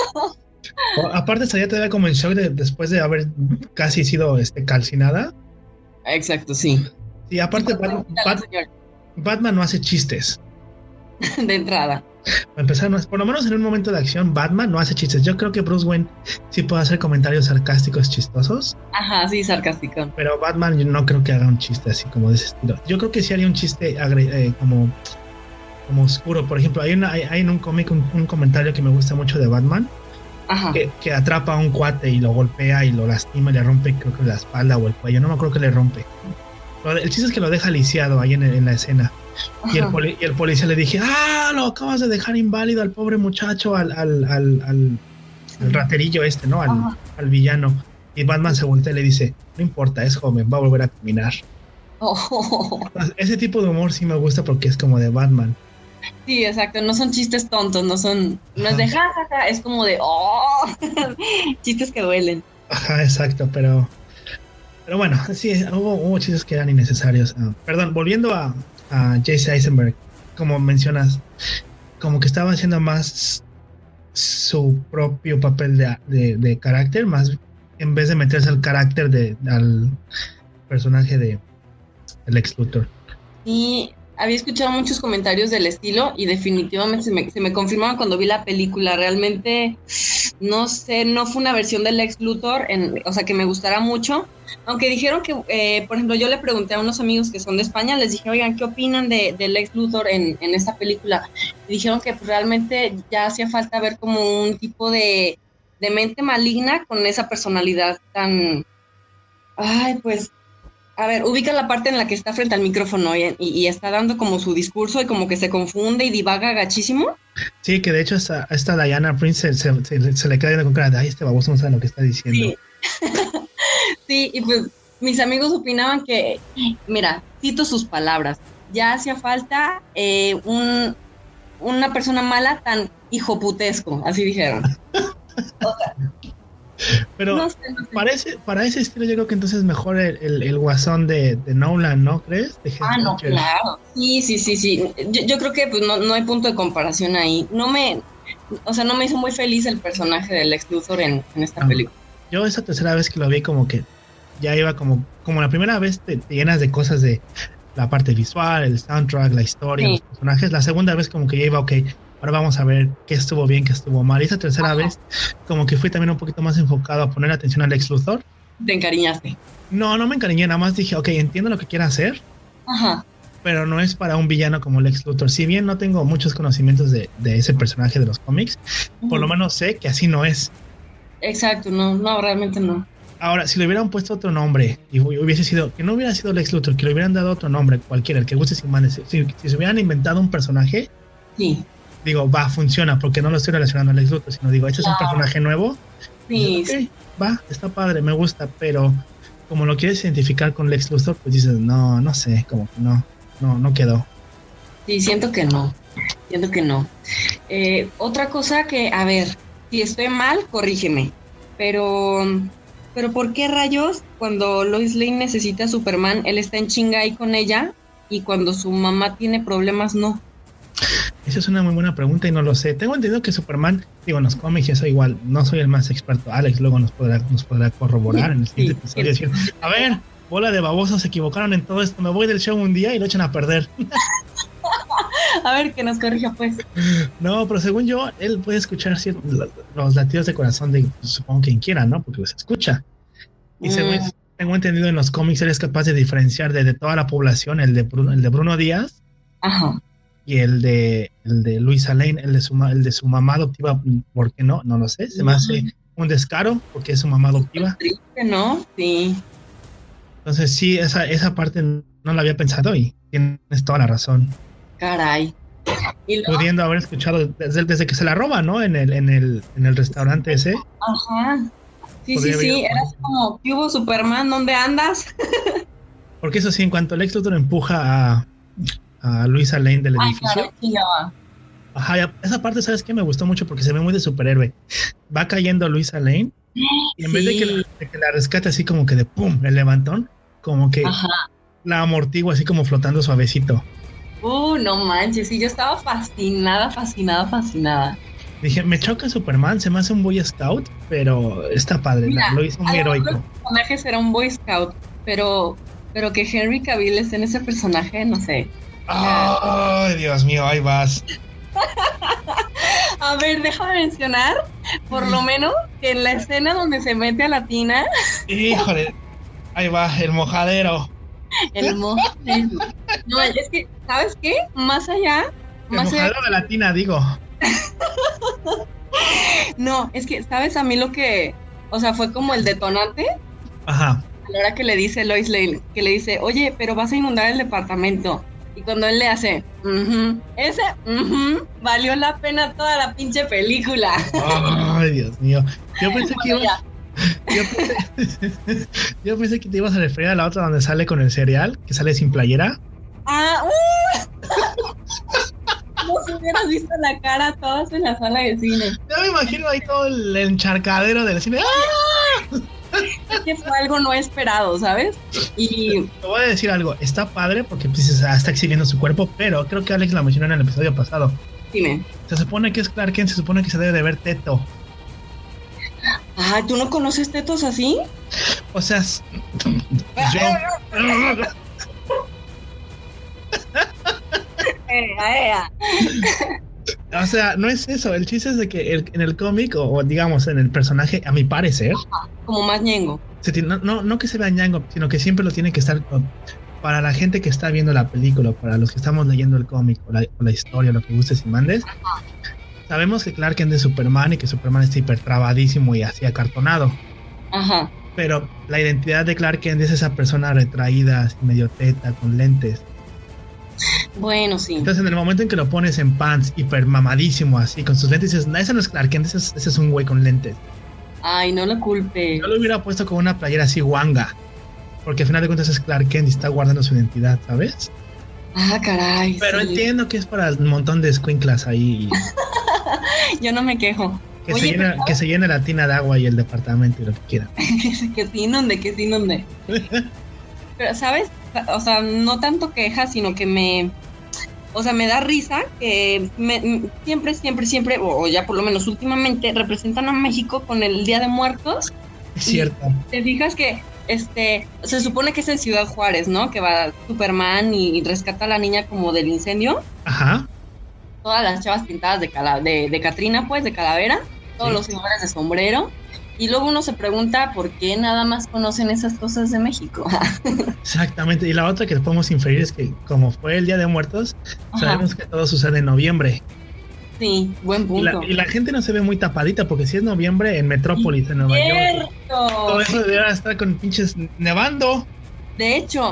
O, aparte estaría todavía como en shock de, después de haber casi sido este, calcinada. Exacto, sí. Y aparte Bat, Bat, Batman no hace chistes. De entrada. Para empezar, no, por lo menos en un momento de acción, Batman no hace chistes. Yo creo que Bruce Wayne sí puede hacer comentarios sarcásticos, chistosos. Ajá, sí, sarcástico. Pero Batman yo no creo que haga un chiste así como de ese estilo. Yo creo que sí haría un chiste agre, eh, como, como oscuro. Por ejemplo, hay, una, hay, hay en un cómic un, un comentario que me gusta mucho de Batman. Ajá. Que, que atrapa a un cuate y lo golpea y lo lastima y le rompe, creo que la espalda o el cuello. No me acuerdo que le rompe. Pero el chiste es que lo deja lisiado ahí en, en la escena. Y el, poli, y el policía le dije, ah, lo acabas de dejar inválido al pobre muchacho, al, al, al, al, al raterillo este, ¿no? Al, al villano. Y Batman se voltea y le dice, no importa, es joven, va a volver a caminar. Oh. Ese tipo de humor sí me gusta porque es como de Batman. Sí, exacto, no son chistes tontos, no son, no es de ja, ja, ja, es como de, oh, chistes que duelen. Ajá, exacto, pero, pero bueno, sí, hubo, hubo chistes que eran innecesarios. Uh, perdón, volviendo a, a Jesse Eisenberg, como mencionas, como que estaba haciendo más su propio papel de, de, de carácter, más en vez de meterse al carácter de, al personaje de el Lex Luthor. Y había escuchado muchos comentarios del estilo y definitivamente se me, se me confirmaron cuando vi la película. Realmente, no sé, no fue una versión del Lex Luthor, en, o sea, que me gustara mucho. Aunque dijeron que, eh, por ejemplo, yo le pregunté a unos amigos que son de España, les dije, oigan, ¿qué opinan de, de Lex Luthor en, en esta película? Y dijeron que pues, realmente ya hacía falta ver como un tipo de, de mente maligna con esa personalidad tan... Ay, pues... A ver, ubica la parte en la que está frente al micrófono y, y, y está dando como su discurso y como que se confunde y divaga gachísimo. Sí, que de hecho esta, esta Diana Prince se, se, se le cae con cara de, ay, este baboso no sabe lo que está diciendo. Sí. Sí, y pues mis amigos opinaban que, mira, cito sus palabras, ya hacía falta eh, un, una persona mala tan hijoputesco, así dijeron. O sea, pero no sé, no sé. Para, ese, para ese estilo yo creo que entonces mejor el, el, el guasón de, de Nolan, ¿no crees? De ah, no, claro. Sí, sí, sí, sí. Yo, yo creo que pues no, no hay punto de comparación ahí. No me, o sea, no me hizo muy feliz el personaje del Lex Luthor en, en esta no. película. Yo esa tercera vez que lo vi como que ya iba como, como la primera vez te, te llenas de cosas de la parte visual, el soundtrack, la historia, Sí. los personajes. La segunda vez como que ya iba, ok, ahora vamos a ver qué estuvo bien, qué estuvo mal. Y esa tercera Ajá. vez como que fui también un poquito más enfocado a poner atención al Lex Luthor. Te encariñaste. No, no me encariñé, nada más dije, ok, entiendo lo que quiere hacer, Ajá. pero no es para un villano como Lex Luthor. Si bien no tengo muchos conocimientos de, de ese personaje de los cómics, por lo menos sé que así no es. Exacto, no, no, realmente no. Ahora, si le hubieran puesto otro nombre y hu- hubiese sido, que no hubiera sido Lex Luthor, que le hubieran dado otro nombre, cualquiera, el que guste sin mandes, si, si se hubieran inventado un personaje, Sí, digo, va, funciona, porque no lo estoy relacionando a Lex Luthor, sino digo, este es un Claro. personaje nuevo, sí, dices, ok, va, está padre, me gusta, pero como lo quieres identificar con Lex Luthor, pues dices, no, no sé, como que no, no, no quedó. sí, siento que no, siento que no. Eh, otra cosa que, a ver, si estoy mal, corrígeme, pero, pero ¿por qué rayos cuando Lois Lane necesita a Superman, él está en chinga ahí con ella y cuando su mamá tiene problemas, no? Esa es una muy buena pregunta y no lo sé. Tengo entendido que Superman, digo, en los cómics, eso igual, no soy el más experto. Alex luego nos podrá, nos podrá corroborar en el siguiente Sí, episodio. sí. Decir, a ver, bola de babosos, se equivocaron en todo esto. Me voy del show un día y lo echan a perder. A ver, que nos corrija pues. No, pero según yo, él puede escuchar cier- los latidos de corazón de, supongo, quien quiera, ¿no? Porque los escucha. Y según Mm. tengo entendido en los cómics, él es capaz de diferenciar de, de toda la población, el de Bruno, el de Bruno Díaz Ajá. y el de el de Luisa Lane, el de su ma- el de su mamá adoptiva. ¿Por qué no? No lo sé. Se me hace un descaro porque es su mamá adoptiva. Triste, ¿no? Sí. Entonces sí, esa, esa parte no la había pensado y tienes toda la razón. Caray. Y luego, Pudiendo haber escuchado desde, desde que se la roba, ¿no? En el, en el, en el restaurante ese. ajá. Sí, sí, Podría sí, haber- era así como, ¿qué hubo, Superman? ¿Dónde andas? Porque eso sí, en cuanto Lex Luthor empuja a, a Luisa Lane del Ay, edificio. claro, chingaba. Ajá, ya- esa parte, ¿sabes qué? Me gustó mucho porque se ve muy de superhéroe. Va cayendo Luisa Lane y en vez de que, Sí. de que la rescate así como que de pum, el levantón, como que Ajá. la amortigua así como flotando suavecito. Uh, no manches, sí, yo estaba fascinada, fascinada, fascinada. Dije, me choca Superman, se me hace un Boy Scout, pero está padre, Mira, la- lo hizo muy a lo mejor heroico. el personaje será un Boy Scout, pero, pero que Henry Cavill esté en ese personaje, no sé. Ay, Dios mío, ahí vas. A ver, déjame mencionar, por lo menos, que en la escena donde se mete a la tina, Híjole, ahí va, el mojadero. el monstruo. No, es que, ¿sabes qué? Más allá, El más allá. mojadero de la tina, digo. No, es que, ¿sabes a mí lo que, o sea, fue como el detonante? Ajá. A la hora que le dice Lois Lane, que le dice, oye, pero vas a inundar el departamento. Y cuando él le hace, "Ujú", ese, "Ujú", valió la pena toda la pinche película. Ay, Dios mío. Yo pensé que Bueno, ibas, yo pensé, yo pensé que te ibas a referir a la otra donde sale con el cereal, que sale sin playera. Ah, ¡uh! No se hubieras visto la cara todos en la sala de cine. Ya me imagino ahí todo el encharcadero del cine. ¡Ah! Es que fue algo no esperado, ¿sabes? Y Te voy a decir algo, está padre porque pues, está exhibiendo su cuerpo, pero creo que Alex la mencionó en el episodio pasado. dime, Se supone que es Clark Kent, se supone que se debe de ver teto. ah, ¿tú no conoces tetos así? O sea, s- yo... Ea, ea. O sea, no es eso. El chiste es de que el- en el cómic, o, o digamos en el personaje, a mi parecer, Como más ñengo. se tiene- no, no, no que se vea ñango, sino que siempre lo tiene que estar con- para la gente que está viendo la película, para los que estamos leyendo el cómic o la, o la historia, lo que gustes y mandes. Sabemos que Clark Kent es Superman y que Superman está hiper trabadísimo y así acartonado. Ajá. Pero la identidad de Clark Kent es esa persona retraída, así medio teta, con lentes. Bueno, sí. Entonces, en el momento en que lo pones en pants, hiper mamadísimo, así, con sus lentes, dices, no, ese no es Clark Kent, ese es, ese es un güey con lentes. Ay, no lo culpe. Yo lo hubiera puesto con una playera así guanga, porque al final de cuentas es Clark Kent y está guardando su identidad, ¿sabes? Ah, caray. Pero sí. entiendo que es para un montón de escuinclas ahí, Yo no me quejo. que, Oye, se llena, pero- que se llene la tina de agua y el departamento y lo que quieran. que sí inunde, que sí inunde. Pero, ¿sabes? O sea, no tanto queja, sino que me... O sea, me da risa que me- siempre, siempre, siempre, o ya por lo menos últimamente, representan a México con el Día de Muertos. Es cierto. Te fijas que este, se supone que es en Ciudad Juárez, ¿no? Que va Superman y, y rescata a la niña como del incendio. Ajá. Todas las chavas pintadas de, cala, de, de Catrina, pues, de calavera. Todos sí. Los señores de sombrero. Y luego uno se pregunta por qué nada más conocen esas cosas de México. Exactamente. Y la otra que podemos inferir es que como fue el Día de Muertos, ajá, sabemos que todo sucede en noviembre. Sí, buen punto. Y la, y la gente no se ve muy tapadita porque si es noviembre en Metrópolis, sí, en Nueva cierto. York, todo eso debería estar con pinches nevando. De hecho,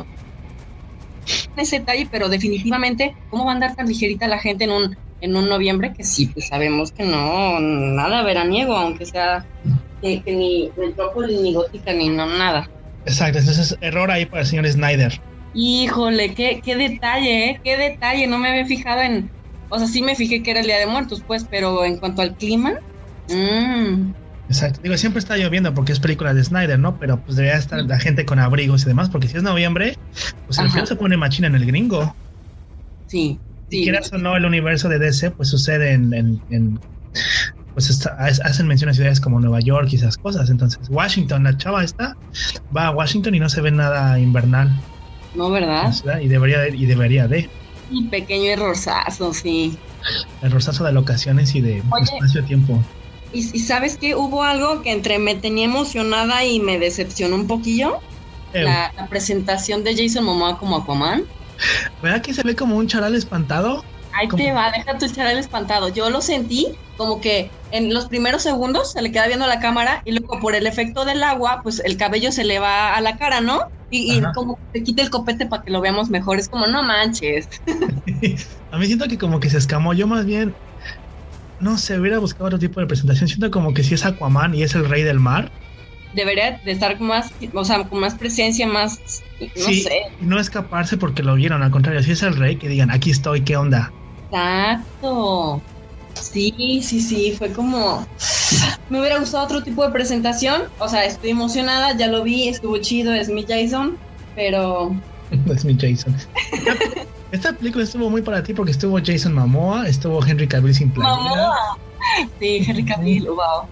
ese detalle, pero definitivamente, ¿cómo va a andar tan ligerita la gente en un en un noviembre que sí, pues sabemos que no, nada veraniego, aunque sea que, que ni Metrópolis, ni Gótica, ni no, nada. Exacto, entonces error ahí para el señor Snyder. Híjole, qué, qué detalle, ¿eh? Qué detalle, no me había fijado en... O sea, sí me fijé que era el Día de Muertos, pues, pero en cuanto al clima... Mmm. Exacto, digo, siempre está lloviendo porque es película de Snyder, ¿no? Pero pues debería estar la gente con abrigos y demás, porque si es noviembre, pues el frío se pone machina en el gringo. Sí. Si sí, quieras o no, el universo de D C, pues sucede en... en, en pues está, hacen mención a ciudades como Nueva York y esas cosas. Entonces, Washington, la chava esta, va a Washington y no se ve nada invernal. No, ¿verdad? Y debería de... Y debería de. Y pequeño errorzazo, sí. Errorzazo de locaciones y de espacio-tiempo. ¿Y, ¿Y sabes qué? Hubo algo que entre me tenía emocionada y me decepcionó un poquillo. La, la presentación de Jason Momoa como Aquaman. ¿Verdad que se ve como un charal espantado? Ahí como... te va, deja tu charal espantado. Yo lo sentí como que en los primeros segundos se le queda viendo la cámara y luego por el efecto del agua, pues el cabello se le va a la cara, ¿no? Y, y como te quita el copete para que lo veamos mejor. Es como, no manches. A mí siento que como que se escamó. Yo más bien, no sé, hubiera buscado otro tipo de presentación. Siento como que si es Aquaman y es el rey del mar, debería de estar con más, o sea, con más presencia, más, no sí, sé. No escaparse porque lo vieron, al contrario, si es el rey, que digan, aquí estoy, ¿qué onda? Exacto. Sí, sí, sí, fue como... Me hubiera gustado otro tipo de presentación, o sea, estoy emocionada, ya lo vi, estuvo chido, es mi Jason, pero... Es mi Jason. Esta película estuvo muy para ti porque estuvo Jason Momoa, estuvo Henry Cavill sin playera. Momoa. Sí, Henry Cavill, wow.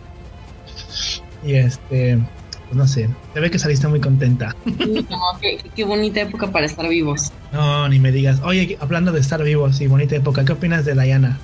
Y este, pues no sé, se ve que saliste muy contenta. Sí, no, qué, qué bonita época para estar vivos. No, ni me digas. Oye, hablando de estar vivos y bonita época, ¿qué opinas de Diana?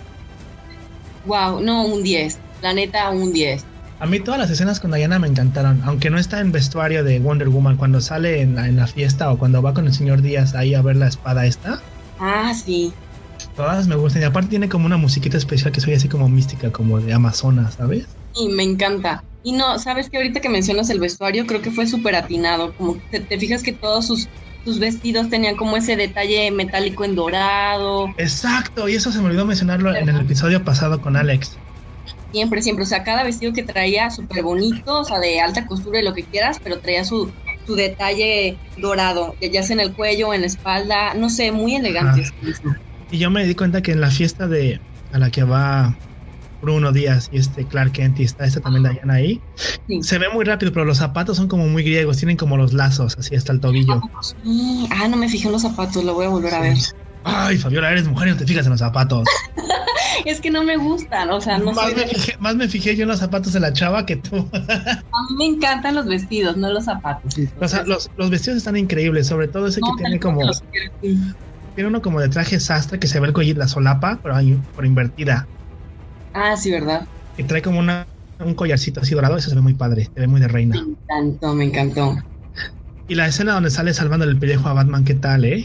Wow, no, un diez. La neta, un diez. A mí todas las escenas con Diana me encantaron, aunque no está en vestuario de Wonder Woman, cuando sale en la, en la fiesta o cuando va con el señor Díaz ahí a ver la espada esta. Ah, sí. Todas me gustan y aparte tiene como una musiquita especial que soy así como mística, como de Amazonas, ¿sabes? Sí, me encanta. Y no, ¿sabes qué? Ahorita que mencionas el vestuario, creo que fue súper atinado. Como te, te fijas que todos sus, sus vestidos tenían como ese detalle metálico en dorado. Exacto, y eso se me olvidó mencionarlo en el episodio pasado con Alex. Siempre, siempre. O sea, cada vestido que traía súper bonito, o sea, de alta costura y lo que quieras, pero traía su, su detalle dorado, ya sea en el cuello, en la espalda, no sé, muy elegante. Ah. Y yo me di cuenta que en la fiesta de a la que va Bruno Díaz y este Clark Kent y está esta también Diana ahí, sí. Se ve muy rápido, pero los zapatos son como muy griegos, tienen como los lazos así hasta el tobillo. Sí. Ah, no me fijé en los zapatos, lo voy a volver a ver. Ay, Fabiola, eres mujer y no te fijas en los zapatos. Es que no me gustan, o sea, no más sé. Me fijé, más me fijé yo en los zapatos de la chava que tú. A mí me encantan los vestidos, no los zapatos. O sea, los, los vestidos están increíbles, sobre todo ese no, que tiene como... Los sí. Tiene uno como de traje sastre que se ve el cuello, la solapa, pero, pero invertida. Ah, sí, ¿verdad? Y trae como una, un collarcito así dorado, eso se ve muy padre, se ve muy de reina. Me encantó, me encantó. Y la escena donde sale salvando el pellejo a Batman, ¿qué tal, eh?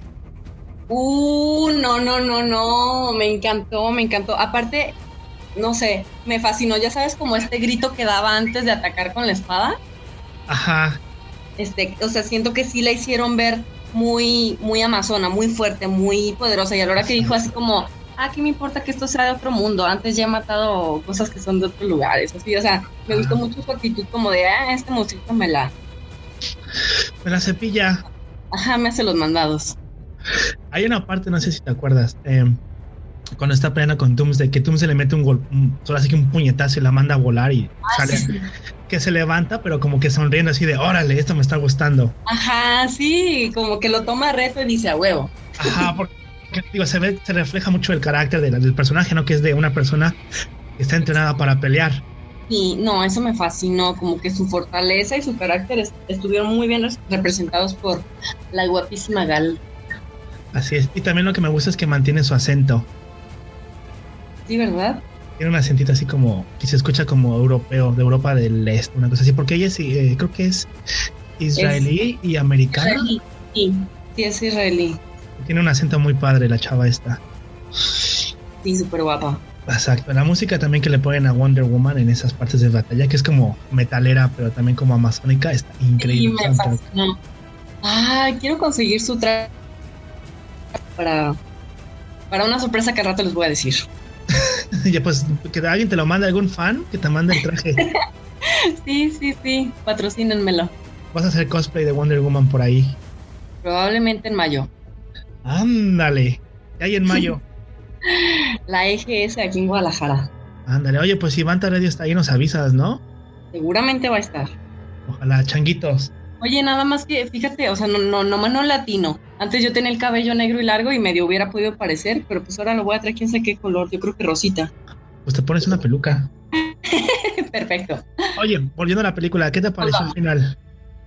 Uh, no, no, no, no, me encantó, me encantó. Aparte, no sé, me fascinó, ya sabes, como este grito que daba antes de atacar con la espada. Ajá. Este, o sea, siento que sí la hicieron ver muy, muy amazona, muy fuerte, muy poderosa. Y a la hora que dijo así como, ah, ¿qué me importa que esto sea de otro mundo? Antes ya he matado cosas que son de otros lugares. Así, o sea, me gustó mucho su actitud como de, ah, este monstruito me la... Me la cepilla. Ajá, me hace los mandados. Hay una parte, no sé si te acuerdas, eh, cuando está peleando con Doomsday, que Doomsday le mete un gol, un, solo así que un puñetazo y la manda a volar y ah, sale, sí, sí. Que se levanta, pero como que sonriendo así de, órale, esto me está gustando. Ajá, sí, como que lo toma reto y dice a huevo. Ajá, porque digo, se ve, se refleja mucho el carácter de la, del personaje, ¿no? Que es de una persona que está entrenada para pelear. Sí, no, eso me fascinó, como que su fortaleza y su carácter est- estuvieron muy bien res- representados por la guapísima Gal. Así es. Y también lo que me gusta es que mantiene su acento. Sí, ¿verdad? Tiene un acentito así como que se escucha como europeo, de Europa del Este, una cosa así, porque ella es, eh, creo que es israelí y americana. Israelí, sí, sí es israelí. Tiene un acento muy padre la chava esta. Sí, súper guapa. Exacto. La música también que le ponen a Wonder Woman en esas partes de batalla, que es como metalera, pero también como amazónica, está Sí, increíble. me fascinó. Ay, quiero conseguir su traje para, para una sorpresa que al rato les voy a decir. Ya pues, que alguien te lo mande, algún fan que te mande el traje. Sí, sí, sí, patrocínenmelo. Vas a hacer cosplay de Wonder Woman por ahí. Probablemente en mayo. Ándale. ¿Qué hay en mayo? La E G S aquí en Guadalajara. Ándale. Oye, pues si Banta Radio está ahí, nos avisas, ¿no? Seguramente va a estar. Ojalá, changuitos. Oye, nada más que, fíjate, o sea, no, no, no, no latino. Antes yo tenía el cabello negro y largo y medio hubiera podido parecer, pero pues ahora lo voy a traer quién sabe qué color. Yo creo que rosita. Pues te pones una peluca. Perfecto. Oye, volviendo a la película, ¿qué te pareció al final?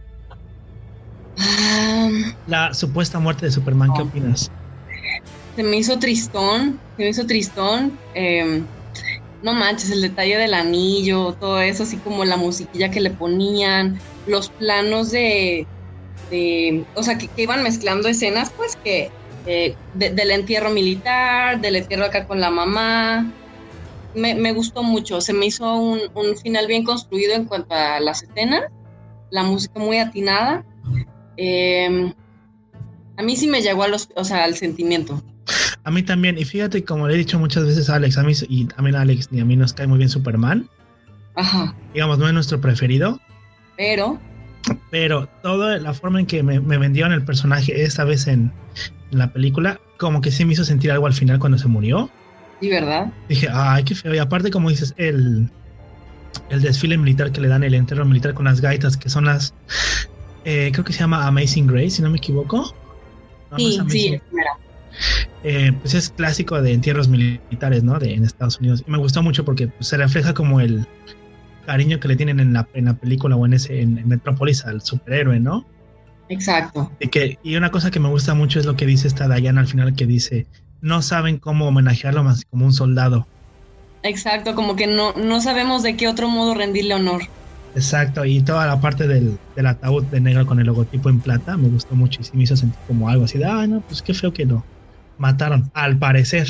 Ah, La supuesta muerte de Superman, ¿qué opinas? se me hizo tristón, se me hizo tristón. eh, no manches, el detalle del anillo, todo eso, así como la musiquilla que le ponían, los planos de, de o sea, que, que iban mezclando escenas, pues que eh, de- del entierro militar, del entierro acá con la mamá. Me, me gustó mucho, se me hizo un, un final bien construido en cuanto a las escenas, la música muy atinada. eh, a mí sí me llegó a los, o sea, al sentimiento. A mí también, y fíjate, como le he dicho muchas veces a Alex, a mí y también a Alex ni a mí nos cae muy bien Superman. Ajá, Digamos, no es nuestro preferido, pero pero toda la forma en que me, me vendieron el personaje esta vez en, en la película, como que sí me hizo sentir algo al final cuando se murió. sí, ¿verdad? Dije, ay, qué feo. Y aparte, como dices, el, el desfile militar que le dan, el entierro militar con las gaitas, que son las, eh, creo que se llama Amazing Grace, si no me equivoco. No, no es Sí, Amazing. sí, mira. Eh, pues es clásico de entierros militares, ¿no? De, en Estados Unidos. Y me gustó mucho porque pues, se refleja como el cariño que le tienen en la, en la película o en ese en, en Metrópolis al superhéroe, ¿no? Exacto. Y, que, y una cosa que me gusta mucho es lo que dice esta Diana al final, que dice, no saben cómo homenajearlo más como un soldado. Exacto, como que no, no sabemos de qué otro modo rendirle honor. Exacto, y toda la parte del, del ataúd de negro con el logotipo en plata me gustó mucho y sí me hizo sentir como algo así de, ah, no, pues qué feo que lo mataron, al parecer.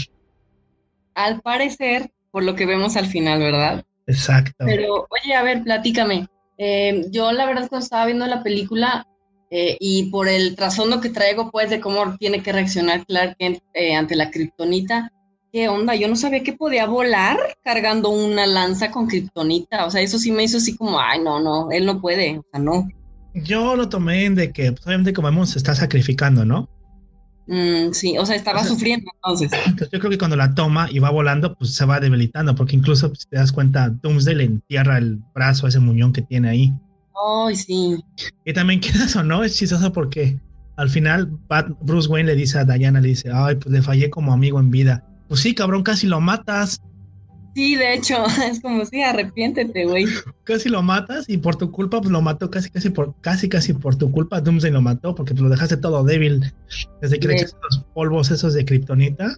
Al parecer, por lo que vemos al final, ¿verdad? Exacto. Pero, oye, a ver, platícame. Eh, yo, la verdad, cuando estaba viendo la película eh, y por el trasfondo que traigo, pues, de cómo tiene que reaccionar Clark Kent eh, ante la kriptonita, ¿qué onda? Yo no sabía que podía volar cargando una lanza con kriptonita. O sea, eso sí me hizo así como, ay, no, no, él no puede. O sea, no. Yo lo tomé en de que, pues, obviamente, como vemos, se está sacrificando, ¿no? Mm, sí, o sea, estaba O sea, sufriendo entonces. Entonces, yo creo que cuando la toma y va volando, pues se va debilitando, porque incluso, pues, si te das cuenta, Doomsday le entierra el brazo a ese muñón que tiene ahí. Ay, sí. Y también, quieras o no, es chistoso porque al final Bat- Bruce Wayne le dice a Diana, le dice, ay, pues le fallé como amigo en vida. Pues sí, cabrón, casi lo matas, Sí, de hecho, es como, sí, arrepiéntete, güey. casi lo matas y por tu culpa, pues lo mató casi, casi por, casi, casi por tu culpa, Doomsday lo mató porque pues, lo dejaste todo débil desde que le Sí. echaste los polvos esos de kriptonita,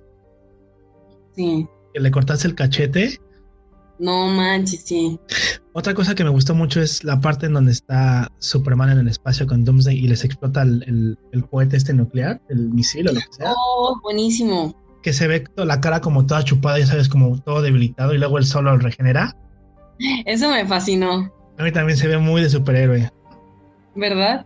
Sí. que le cortaste el cachete. No manches, sí. Otra cosa que me gustó mucho es la parte en donde está Superman en el espacio con Doomsday y les explota el, el, el cohete este nuclear, el misil o lo que sea. Oh, buenísimo. Que se ve toda la cara como toda chupada, ya sabes, como todo debilitado y luego el sol lo regenera. Eso me fascinó, A mí también se ve muy de superhéroe. ¿verdad?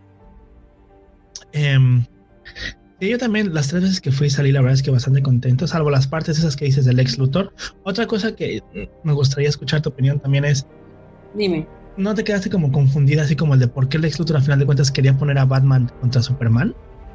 Eh, y yo también, las tres veces que fui salí, la verdad es que bastante contento, salvo las partes esas que dices del Lex Luthor. Otra cosa que me gustaría escuchar tu opinión también es, Dime. ¿no te quedaste como confundida así como el de por qué Lex Luthor al final de cuentas quería poner a Batman contra Superman?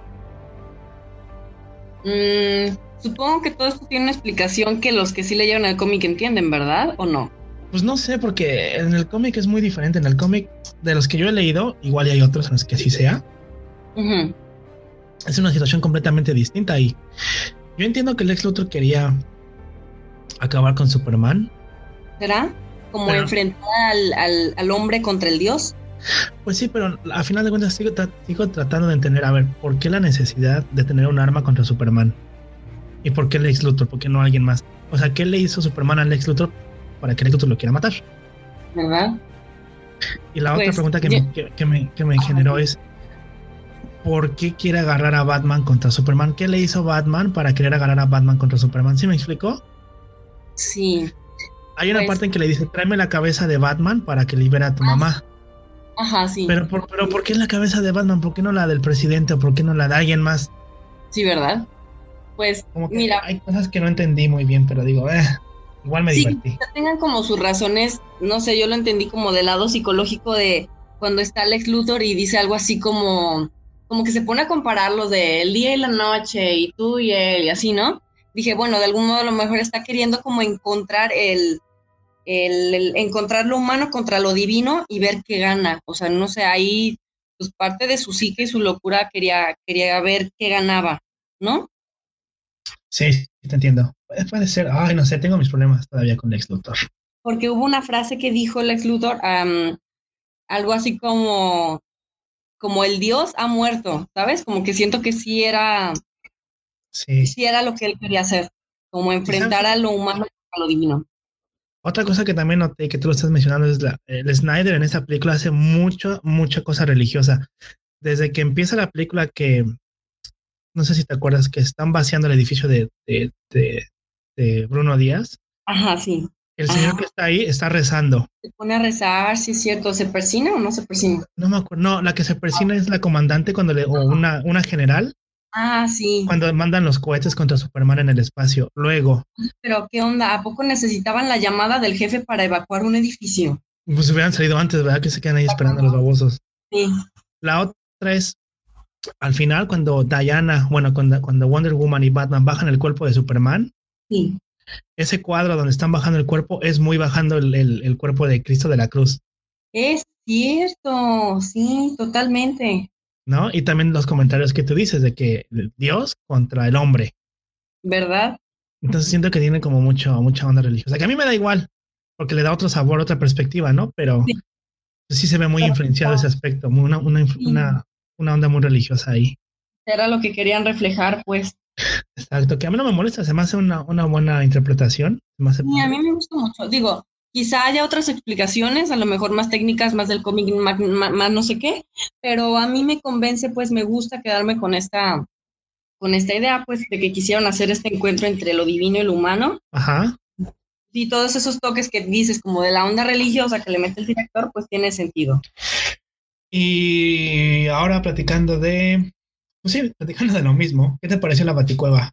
Mm, supongo que todo esto tiene una explicación que los que sí leyeron el cómic entienden, ¿verdad? ¿O no? Pues no sé, porque en el cómic es muy diferente. En el cómic, de los que yo he leído, igual y hay otros en los que sí sea, Ujú. es una situación completamente distinta. Y yo entiendo que Lex Luthor quería acabar con Superman, ¿Será? como pero, enfrentar al, al, al hombre contra el dios. Pues sí, pero a final de cuentas sigo, tra- sigo tratando de entender, a ver, ¿por qué la necesidad de tener un arma contra Superman? ¿Y por qué Lex Luthor? ¿Por qué no alguien más? O sea, ¿qué le hizo Superman a Lex Luthor para que Lex Luthor lo quiera matar? ¿Verdad? Y la Pues, otra pregunta que, yo- me, que, que me, que me generó es, ¿por qué quiere agarrar a Batman contra Superman? ¿Qué le hizo Batman para querer agarrar a Batman contra Superman? ¿Sí me explicó? Sí. Hay una Pues- parte en que le dice, tráeme la cabeza de Batman para que libere a tu mamá. Ajá, sí. Pero por, pero ¿por qué la cabeza de Batman? ¿Por qué no la del presidente? ¿O por qué no la de alguien más? Sí, ¿verdad? Pues, Como que mira, hay cosas que no entendí muy bien, pero digo, eh, igual me sí, divertí. que tengan como sus razones, no sé, yo lo entendí como del lado psicológico de cuando está Lex Luthor y dice algo así como, como que se pone a compararlos de el día y la noche y tú y él y así, ¿no? Dije, bueno, de algún modo a lo mejor está queriendo como encontrar el, el, el encontrar lo humano contra lo divino y ver qué gana. O sea, no sé, ahí pues parte de su psique y su locura quería, quería ver qué ganaba, ¿no? Sí, sí, te entiendo. Puede, puede ser, ay, no sé, tengo mis problemas todavía con Lex Luthor. Porque hubo una frase que dijo Lex Luthor, um, algo así como, como el Dios ha muerto, ¿sabes? Como que siento que sí era, Sí. sí era lo que él quería hacer, como enfrentar ¿Sabes? a lo humano a lo divino. Otra cosa que también noté que tú lo estás mencionando es la, el Snyder en esta película hace mucho, mucha cosa religiosa. Desde que empieza la película que, no sé si te acuerdas, que están vaciando el edificio de, de, de, de Bruno Díaz. Ajá, sí. El Ajá. señor que está ahí está rezando. Se pone a rezar, sí es cierto, ¿se persina o no se persina? No me acuerdo, no, la que se persina es la comandante cuando le, o una, una general, Ah, sí. cuando mandan los cohetes contra Superman en el espacio. Luego, Pero ¿qué onda? ¿A poco necesitaban la llamada del jefe para evacuar un edificio? pues hubieran salido antes, ¿verdad? Que se quedan ahí esperando a los babosos. Sí. La otra es, al final, cuando Diana, bueno, cuando, cuando Wonder Woman y Batman bajan el cuerpo de Superman, Sí. ese cuadro donde están bajando el cuerpo es muy bajando el, el, el cuerpo de Cristo de la Cruz, Es cierto, sí, totalmente. ¿no? Y también los comentarios que tú dices de que Dios contra el hombre. ¿Verdad? Entonces siento que tiene como mucho, mucha onda religiosa, que a mí me da igual, porque le da otro sabor, otra perspectiva, ¿no? Pero Sí. pues sí se ve muy influenciado ese aspecto, una, una, una, una onda muy religiosa ahí. Era lo que querían reflejar, pues. Exacto, que a mí no me molesta, se me hace una, una buena interpretación. Se me hace... Sí, a mí me gusta mucho. Digo, quizá haya otras explicaciones, a lo mejor más técnicas, más del cómic, más, más, más no sé qué, pero a mí me convence, pues me gusta quedarme con esta, con esta idea, pues, de que quisieron hacer este encuentro entre lo divino y lo humano. Ajá. Y todos esos toques que dices, como de la onda religiosa que le mete el director, pues tiene sentido. Y ahora platicando de, pues sí, platicando de lo mismo, ¿qué te pareció la Baticueva?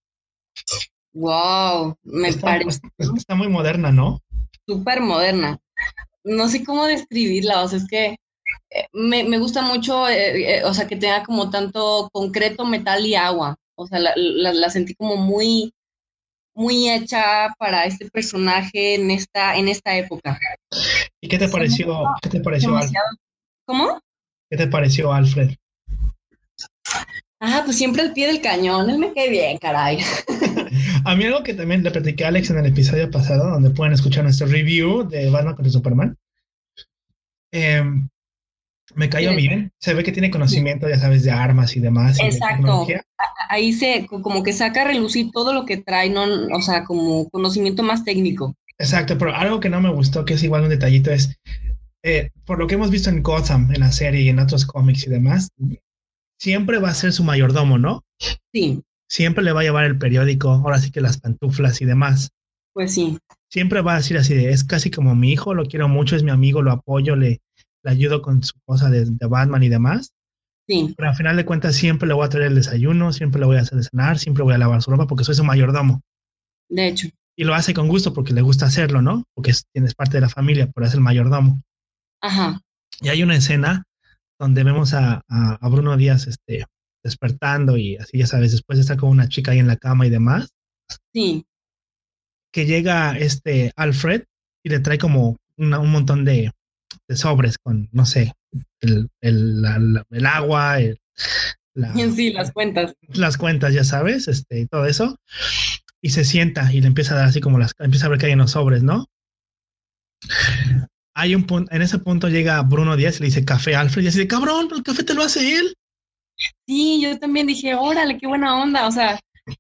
Wow, me Está, parece está muy moderna, ¿no? súper moderna. No sé cómo describirla, o sea, es que eh, me, me gusta mucho, eh, eh, o sea, que tenga como tanto concreto, metal y agua. O sea, la, la, la sentí como muy, muy hecha para este personaje en esta, en esta época. ¿Y qué te pareció, qué te pareció Alfred? ¿Cómo? ¿Qué te pareció Alfred? Ah, pues siempre al pie del cañón, él me cae bien, caray. A mí algo que también le platiqué a Alex en el episodio pasado, donde pueden escuchar nuestro review de Batman contra Superman, eh, me cayó Sí. bien. Se ve que tiene conocimiento, ya sabes, de armas y demás. Y de Exacto. tecnología. A- Ahí se, como que saca a relucir todo lo que trae, ¿no? O sea, como conocimiento más técnico. Exacto, pero algo que no me gustó, que es igual un detallito, es, eh, por lo que hemos visto en Gotham, en la serie y en otros cómics y demás, siempre va a ser su mayordomo, ¿no? Sí, Siempre le va a llevar el periódico, ahora sí que las pantuflas y demás. pues sí. Siempre va a decir así de, es casi como mi hijo, lo quiero mucho, es mi amigo, lo apoyo, le, le ayudo con su cosa de, de Batman y demás. Sí, Pero al final de cuentas siempre le voy a traer el desayuno, siempre le voy a hacer de cenar, siempre voy a lavar su ropa porque soy su mayordomo. de hecho. Y lo hace con gusto porque le gusta hacerlo, ¿no? Porque es, tienes parte de la familia, pero es el mayordomo. Ajá. Y hay una escena donde vemos a, a, a Bruno Díaz este, despertando y así, ya sabes, después de estar con una chica ahí en la cama y demás, Sí, que llega este Alfred y le trae como una, un montón de, de sobres con, no sé, el, el, la, la, el agua, el, la, sí, las cuentas. las cuentas, ya sabes, este, y todo eso, y se sienta y le empieza a dar así como las, empieza a ver que hay en los sobres, ¿no? Hay un punto, en ese punto llega Bruno Díaz y le dice café Alfred y así de cabrón, el café te lo hace él. Sí, yo también dije, órale, qué buena onda, o sea.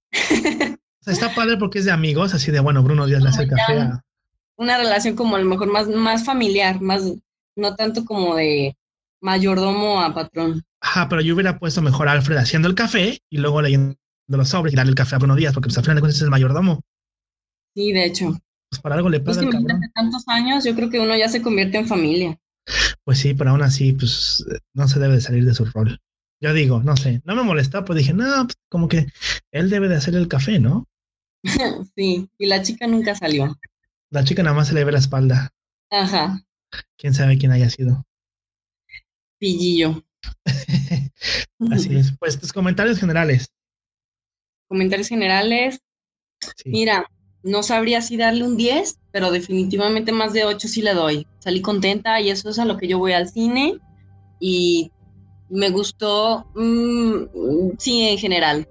O sea, está padre porque es de amigos, así de bueno, Bruno Díaz le hace el café a... Una relación como a lo mejor más, más familiar, más, no tanto como de mayordomo a patrón. Ajá, pero yo hubiera puesto mejor a Alfred haciendo el café y luego leyendo los sobres y darle el café a Bruno Díaz, porque pues al final de cuentas es el mayordomo. Sí, de hecho. Pues para algo le paga Pues que el cabrón. imagínate tantos años, yo creo que uno ya se convierte en familia. Pues sí, pero aún así, pues no se debe de salir de su rol. Yo digo, no sé, no me molestó, pues dije, no, pues como que él debe de hacer el café, ¿no? Sí, y la chica nunca salió. La chica nada más se le ve la espalda. Ajá, Quién sabe quién haya sido. pillillo. Así es. Pues tus comentarios generales. Comentarios generales. Sí. Mira, no sabría si darle un diez, pero definitivamente más de ocho sí le doy. Salí contenta y eso es a lo que yo voy al cine. Y me gustó, mmm, sí, en general.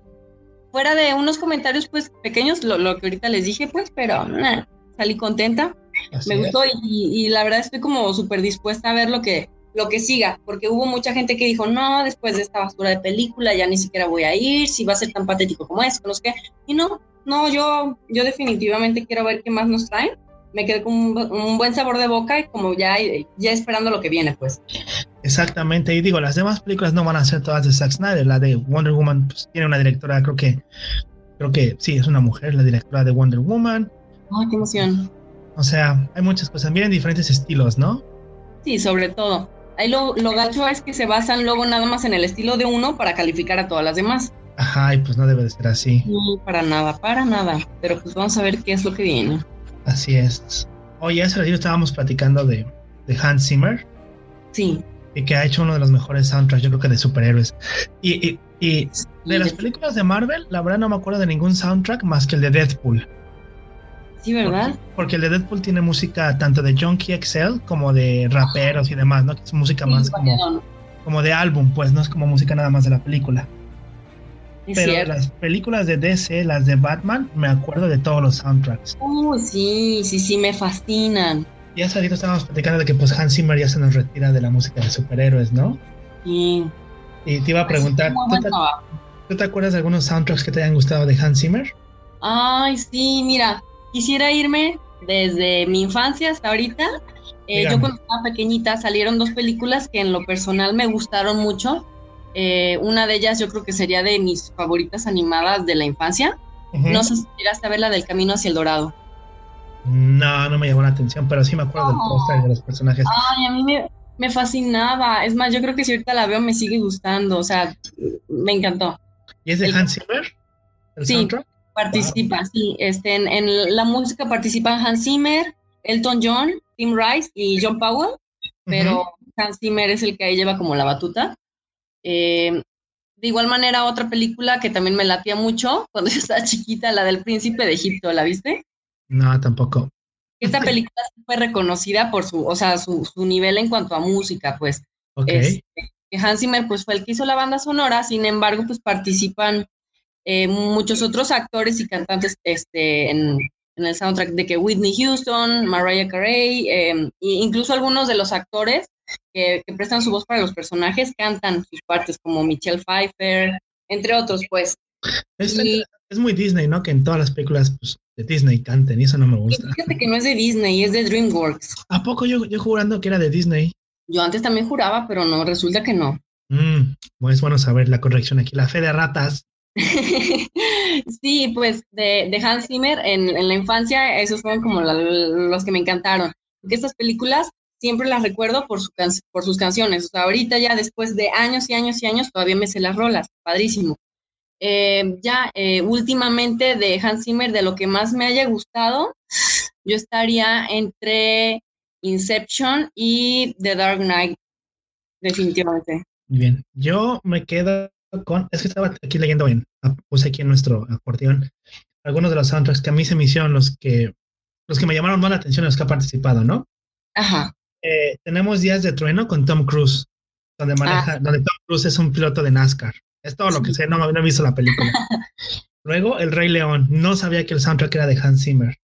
Fuera de unos comentarios, pues, pequeños, lo, lo que ahorita les dije, pues, pero nah, salí contenta. Así Me es. gustó y, y la verdad estoy como súper dispuesta a ver lo que, lo que siga, porque hubo mucha gente que dijo, no, después de esta basura de película ya ni siquiera voy a ir, si va a ser tan patético como eso, no sé qué. Y no, no, yo, yo definitivamente quiero ver qué más nos traen. Me quedé con un, un buen sabor de boca y como ya, ya esperando lo que viene, pues. Exactamente, y digo, las demás películas no van a ser todas de Zack Snyder. La de Wonder Woman pues, tiene una directora, creo que, creo que sí, es una mujer, la directora de Wonder Woman. Ay, qué emoción. O sea, hay muchas cosas, vienen diferentes estilos, ¿no? Sí, sobre todo. Ahí lo, lo gacho es que se basan luego nada más en el estilo de uno para calificar a todas las demás. Ajá, y pues no debe de ser así. No, para nada, para nada. Pero pues vamos a ver qué es lo que viene. Así es. Oye, hace ratito estábamos platicando de, de Hans Zimmer. Sí. Y que ha hecho uno de los mejores soundtracks, yo creo que de superhéroes. Y, y, y de las películas de Marvel, la verdad no me acuerdo de ningún soundtrack más que el de Deadpool. Sí, ¿verdad? Porque, porque el de Deadpool tiene música tanto de Junkie X L como de raperos y demás, ¿no? Que es música Sí, más como, como de álbum, pues no es como música nada más de la película. Es Pero cierto. las películas de D C, las de Batman, me acuerdo de todos los soundtracks. Uy, sí, sí, sí, me fascinan. Y hace ratito estábamos platicando de que pues Hans Zimmer ya se nos retira de la música de superhéroes, ¿no? Sí. Y te iba a preguntar, Muy ¿tú buen te, trabajo. ¿tú te acuerdas de algunos soundtracks que te hayan gustado de Hans Zimmer? Ay, sí, mira, quisiera irme desde mi infancia hasta ahorita. Eh, yo cuando estaba pequeñita salieron dos películas que en lo personal me gustaron mucho. Eh, una de ellas yo creo que sería de mis favoritas animadas de la infancia. Uh-huh. No sé si llegaste a ver la del Camino hacia el Dorado. No, no me llamó la atención, pero sí me acuerdo oh. del póster de los personajes. Ay, a mí me, me fascinaba. Es más, yo creo que si ahorita la veo me sigue gustando. O sea, me encantó. ¿Y es de el, Hans Zimmer? ¿El sí, soundtrack? Participa, wow. sí. Este, en, en la música participan Hans Zimmer, Elton John, Tim Rice y John Powell, pero uh-huh. Hans Zimmer es el que ahí lleva como la batuta. Eh, de igual manera, otra película que también me latía mucho cuando yo estaba chiquita, la del Príncipe de Egipto, ¿la viste? No, tampoco. Esta película fue reconocida por su, o sea, su, su nivel en cuanto a música, pues. Okay. Este, que Hans Zimmer, pues, fue el que hizo la banda sonora, sin embargo, pues, participan eh, muchos otros actores y cantantes este, en, en el soundtrack de que Whitney Houston, Mariah Carey, eh, e incluso algunos de los actores que, que prestan su voz para los personajes cantan sus partes, como Michelle Pfeiffer, entre otros, pues. Es, y, es muy Disney, ¿no? Que en todas las películas pues, de Disney canten, y eso no me gusta. Fíjate que no es de Disney, es de DreamWorks. ¿A poco yo, yo jurando que era de Disney? Yo antes también juraba, pero no, resulta que no. Mm, bueno, es bueno saber la corrección aquí, la fe de ratas. Sí, pues de, de Hans Zimmer en, en la infancia, esos fueron como la, los que me encantaron. Porque estas películas siempre las recuerdo por, su can, por sus canciones. O sea, ahorita ya después de años y años y años todavía me sé las rolas, padrísimo. Eh, ya eh, últimamente de Hans Zimmer, de lo que más me haya gustado, yo estaría entre Inception y The Dark Knight, definitivamente. Bien, yo me quedo con, es que estaba aquí leyendo bien, puse aquí en nuestro acordeón algunos de los soundtracks que a mí se me hicieron los que los que me llamaron más la atención, los que ha participado, ¿no? Ajá. Eh, tenemos Días de Trueno con Tom Cruise, donde maneja, ah. donde Tom Cruise es un piloto de NASCAR. Es todo sí. lo que sé, no, no he visto la película. Luego, El Rey León. No sabía que el soundtrack era de Hans Zimmer.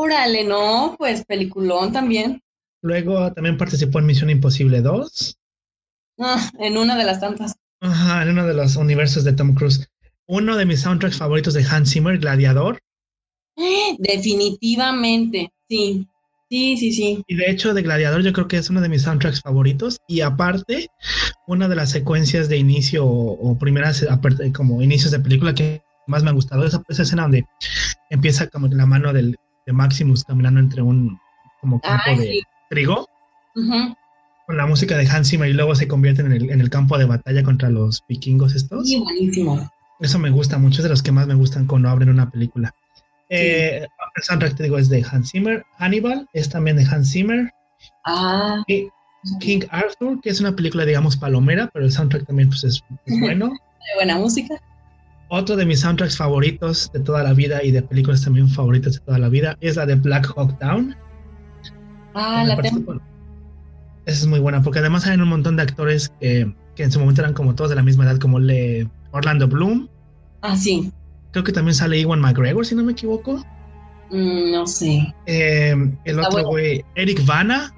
Órale, no, pues peliculón también. Luego también participó en Misión Imposible dos. Ah, en una de las tantas. Ajá, en uno de los universos de Tom Cruise. Uno de mis soundtracks favoritos de Hans Zimmer, Gladiador. Definitivamente, sí. Sí, sí, sí. Y de hecho, de Gladiador yo creo que es uno de mis soundtracks favoritos. Y aparte, una de las secuencias de inicio o, o primeras como inicios de película que más me ha gustado, esa, esa escena donde empieza como la mano del, de Maximus caminando entre un como campo Ay, de sí. trigo, Uh-huh. con la música de Hans Zimmer y luego se convierte en el, en el campo de batalla contra los vikingos estos. Sí, buenísimo. Eso me gusta mucho, es de los que más me gustan cuando abren una película. Sí. Eh, el soundtrack, te digo, es de Hans Zimmer. Hannibal es también de Hans Zimmer. Ah. Y King Arthur, que es una película, digamos, palomera, pero el soundtrack también pues, es, es bueno. Buena música. Otro de mis soundtracks favoritos de toda la vida y de películas también favoritas de toda la vida es la de Black Hawk Down. Ah, la tengo. Esa es muy buena, porque además hay un montón de actores que, que en su momento eran como todos de la misma edad, como le Orlando Bloom. Ah, sí. Creo que también sale Ewan McGregor, si no me equivoco. Mm, no sé. Eh, el Está otro bueno. güey, Eric Bana.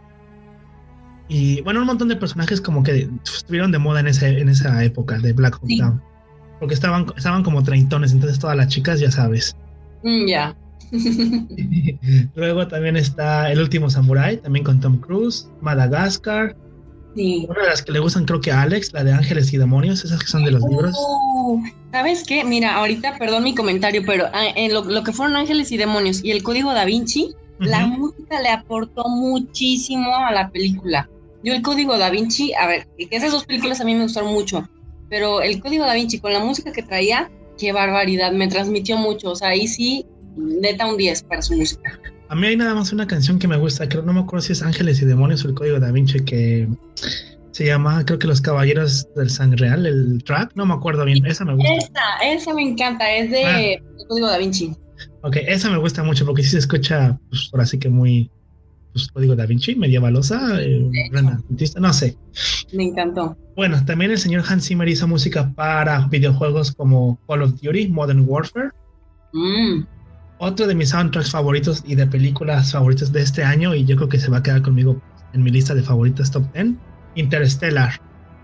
Y bueno, un montón de personajes como que estuvieron de moda en, ese, en esa época de Black Hawk Sí. Down. Porque estaban, estaban como treintones, entonces todas las chicas, ya sabes. Mm, ya. Luego también está El Último Samurai, también con Tom Cruise. Madagascar. Sí. Una de las que le gustan creo que a Alex, la de Ángeles y Demonios, esas que son de los libros. Oh, ¿sabes qué? Mira, ahorita, perdón mi comentario, pero ah, en lo, lo que fueron Ángeles y Demonios y el Código Da Vinci, Ujú. la música le aportó muchísimo a la película. Yo el Código Da Vinci, a ver, que esas dos películas a mí me gustaron mucho, pero el Código Da Vinci con la música que traía, qué barbaridad, me transmitió mucho, o sea, ahí sí, neta un diez para su música. A mí hay nada más una canción que me gusta, creo, no me acuerdo si es Ángeles y Demonios o el Código Da Vinci, que se llama, creo que Los Caballeros del Sangreal, el track, no me acuerdo bien, esa me gusta. Esa, esa me encanta, es de Ah. el Código Da Vinci. Ok, esa me gusta mucho porque sí se escucha, pues ahora sí que muy, pues Código Da Vinci, medievalosa, eh, renacentista, no sé. Me encantó. Bueno, también el señor Hans Zimmer hizo música para videojuegos como Call of Duty, Modern Warfare. Mm. Otro de mis soundtracks favoritos y de películas favoritas de este año, y yo creo que se va a quedar conmigo en mi lista de favoritas top diez, Interstellar.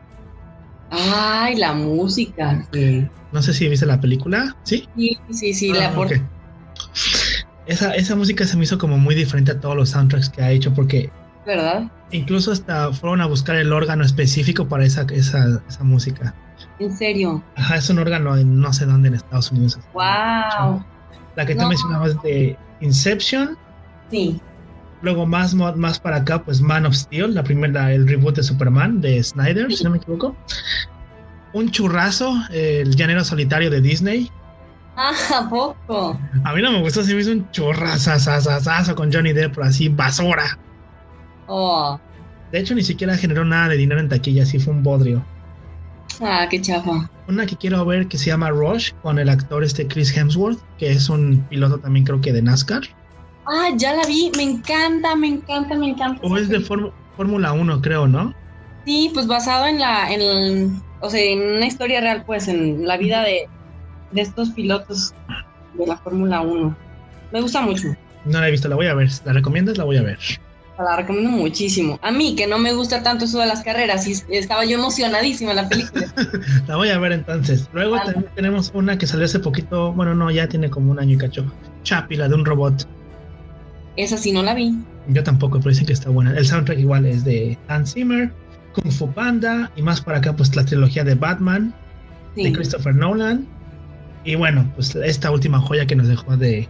Ay, la música. Sí, No sé si viste la película, ¿sí? sí, sí, sí, Ah, la aporta. ok. Esa, esa música se me hizo como muy diferente a todos los soundtracks que ha hecho, porque ¿Verdad? incluso hasta fueron a buscar el órgano específico para esa, esa, esa música. En serio. Ajá, es un órgano en no sé dónde en Estados Unidos. Wow. La que tú No. mencionabas de Inception. Sí. Luego más, mo- más para acá, pues Man of Steel, la primera, el reboot de Superman de Snyder, si no me equivoco. Un churrazo, el llanero solitario de Disney. Ah, ¿a poco? A mí no me gustó, se me hizo un churrazazazazazo con Johnny Depp, pero así basura. Oh. De hecho, ni siquiera generó nada de dinero en taquilla, así fue un bodrio. Ah, qué chafa. Una que quiero ver que se llama Rush, con el actor este Chris Hemsworth, que es un piloto también creo que de NASCAR. Ah, ya la vi. Me encanta, me encanta, me encanta. O es de Fórmula Fórmula uno, creo, ¿no? Sí, pues basado en la, en, el- o sea, en una historia real, pues, en la vida de, de estos pilotos de la Fórmula uno. Me gusta mucho. No la he visto, la voy a ver. ¿La recomiendas? La voy a ver. La recomiendo muchísimo. A mí, que no me gusta tanto eso de las carreras, y estaba yo emocionadísima en la película. La voy a ver entonces. Luego Vale. también tenemos una que salió hace poquito, bueno, no, ya tiene como un año y cacho. Chappie, la de un robot. Esa sí no la vi. Yo tampoco, pero dicen que está buena. El soundtrack igual es de Hans Zimmer, Kung Fu Panda, y más para acá, pues la trilogía de Batman, Sí. de Christopher Nolan. Y bueno, pues esta última joya que nos dejó de,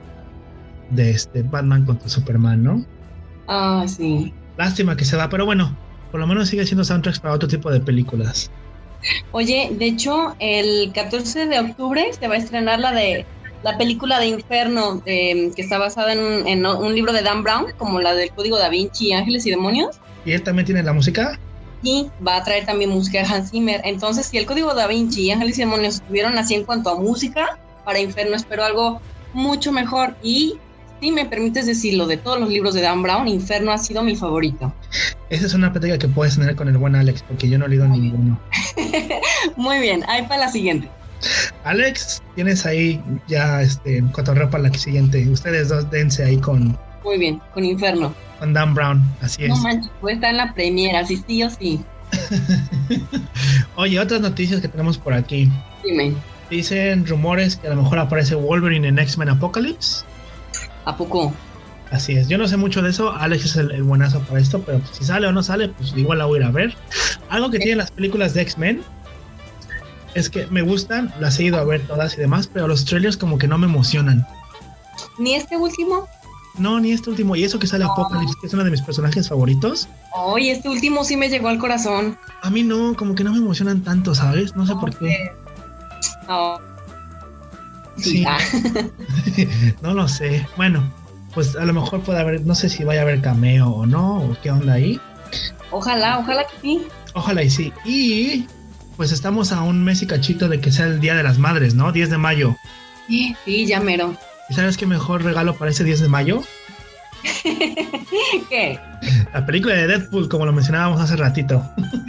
de este Batman contra Superman, ¿no? Ah, sí. Lástima que se va, pero bueno, por lo menos sigue haciendo soundtracks para otro tipo de películas. Oye, de hecho, el catorce de octubre se va a estrenar la de la película de Inferno, eh, que está basada en, un- en un libro de Dan Brown, como la del Código Da Vinci, Ángeles y Demonios. ¿Y él también tiene la música? Y va a traer también música de Hans Zimmer. Entonces, si el Código Da Vinci y Ángeles y Demonios estuvieron así en cuanto a música, para Inferno espero algo mucho mejor. Y si me permites decirlo, de todos los libros de Dan Brown, Inferno ha sido mi favorito. Esa es una plática que puedes tener con el buen Alex, porque yo no he leído ninguno. Muy bien, ahí para la siguiente. Alex, tienes ahí ya este cotorreo para la siguiente. Ustedes dos dense ahí con... Muy bien, con Inferno. Con Dan Brown, así es. No manches, puede estar en la premiera, así sí o sí. Oye, otras noticias que tenemos por aquí. Dime. Dicen rumores que a lo mejor aparece Wolverine en X-Men Apocalypse. ¿A poco? Así es, yo no sé mucho de eso. Alex es el, el buenazo para esto, pero pues, si sale o no sale, pues igual la voy a ir a ver. Algo que tienen las películas de X-Men es que me gustan, las he ido a ver todas y demás, pero los trailers como que no me emocionan. ¿Ni este último? No, ni este último. Y eso que sale Apocalypse, que es uno de mis personajes favoritos. Oye, este último sí me llegó al corazón. A mí no, como que no me emocionan tanto, ¿sabes? No sé por qué. Oh. Sí. Sí. No lo sé. Bueno, pues a lo mejor puede haber, no sé si vaya a haber cameo o no, o qué onda ahí. Ojalá, ojalá que sí. Ojalá y sí. Y pues estamos a un mes y cachito de que sea el Día de las Madres, ¿no? diez de mayo. Sí, ya mero. ¿Y sabes qué mejor regalo para ese diez de mayo? ¿Qué? La película de Deadpool, como lo mencionábamos hace ratito.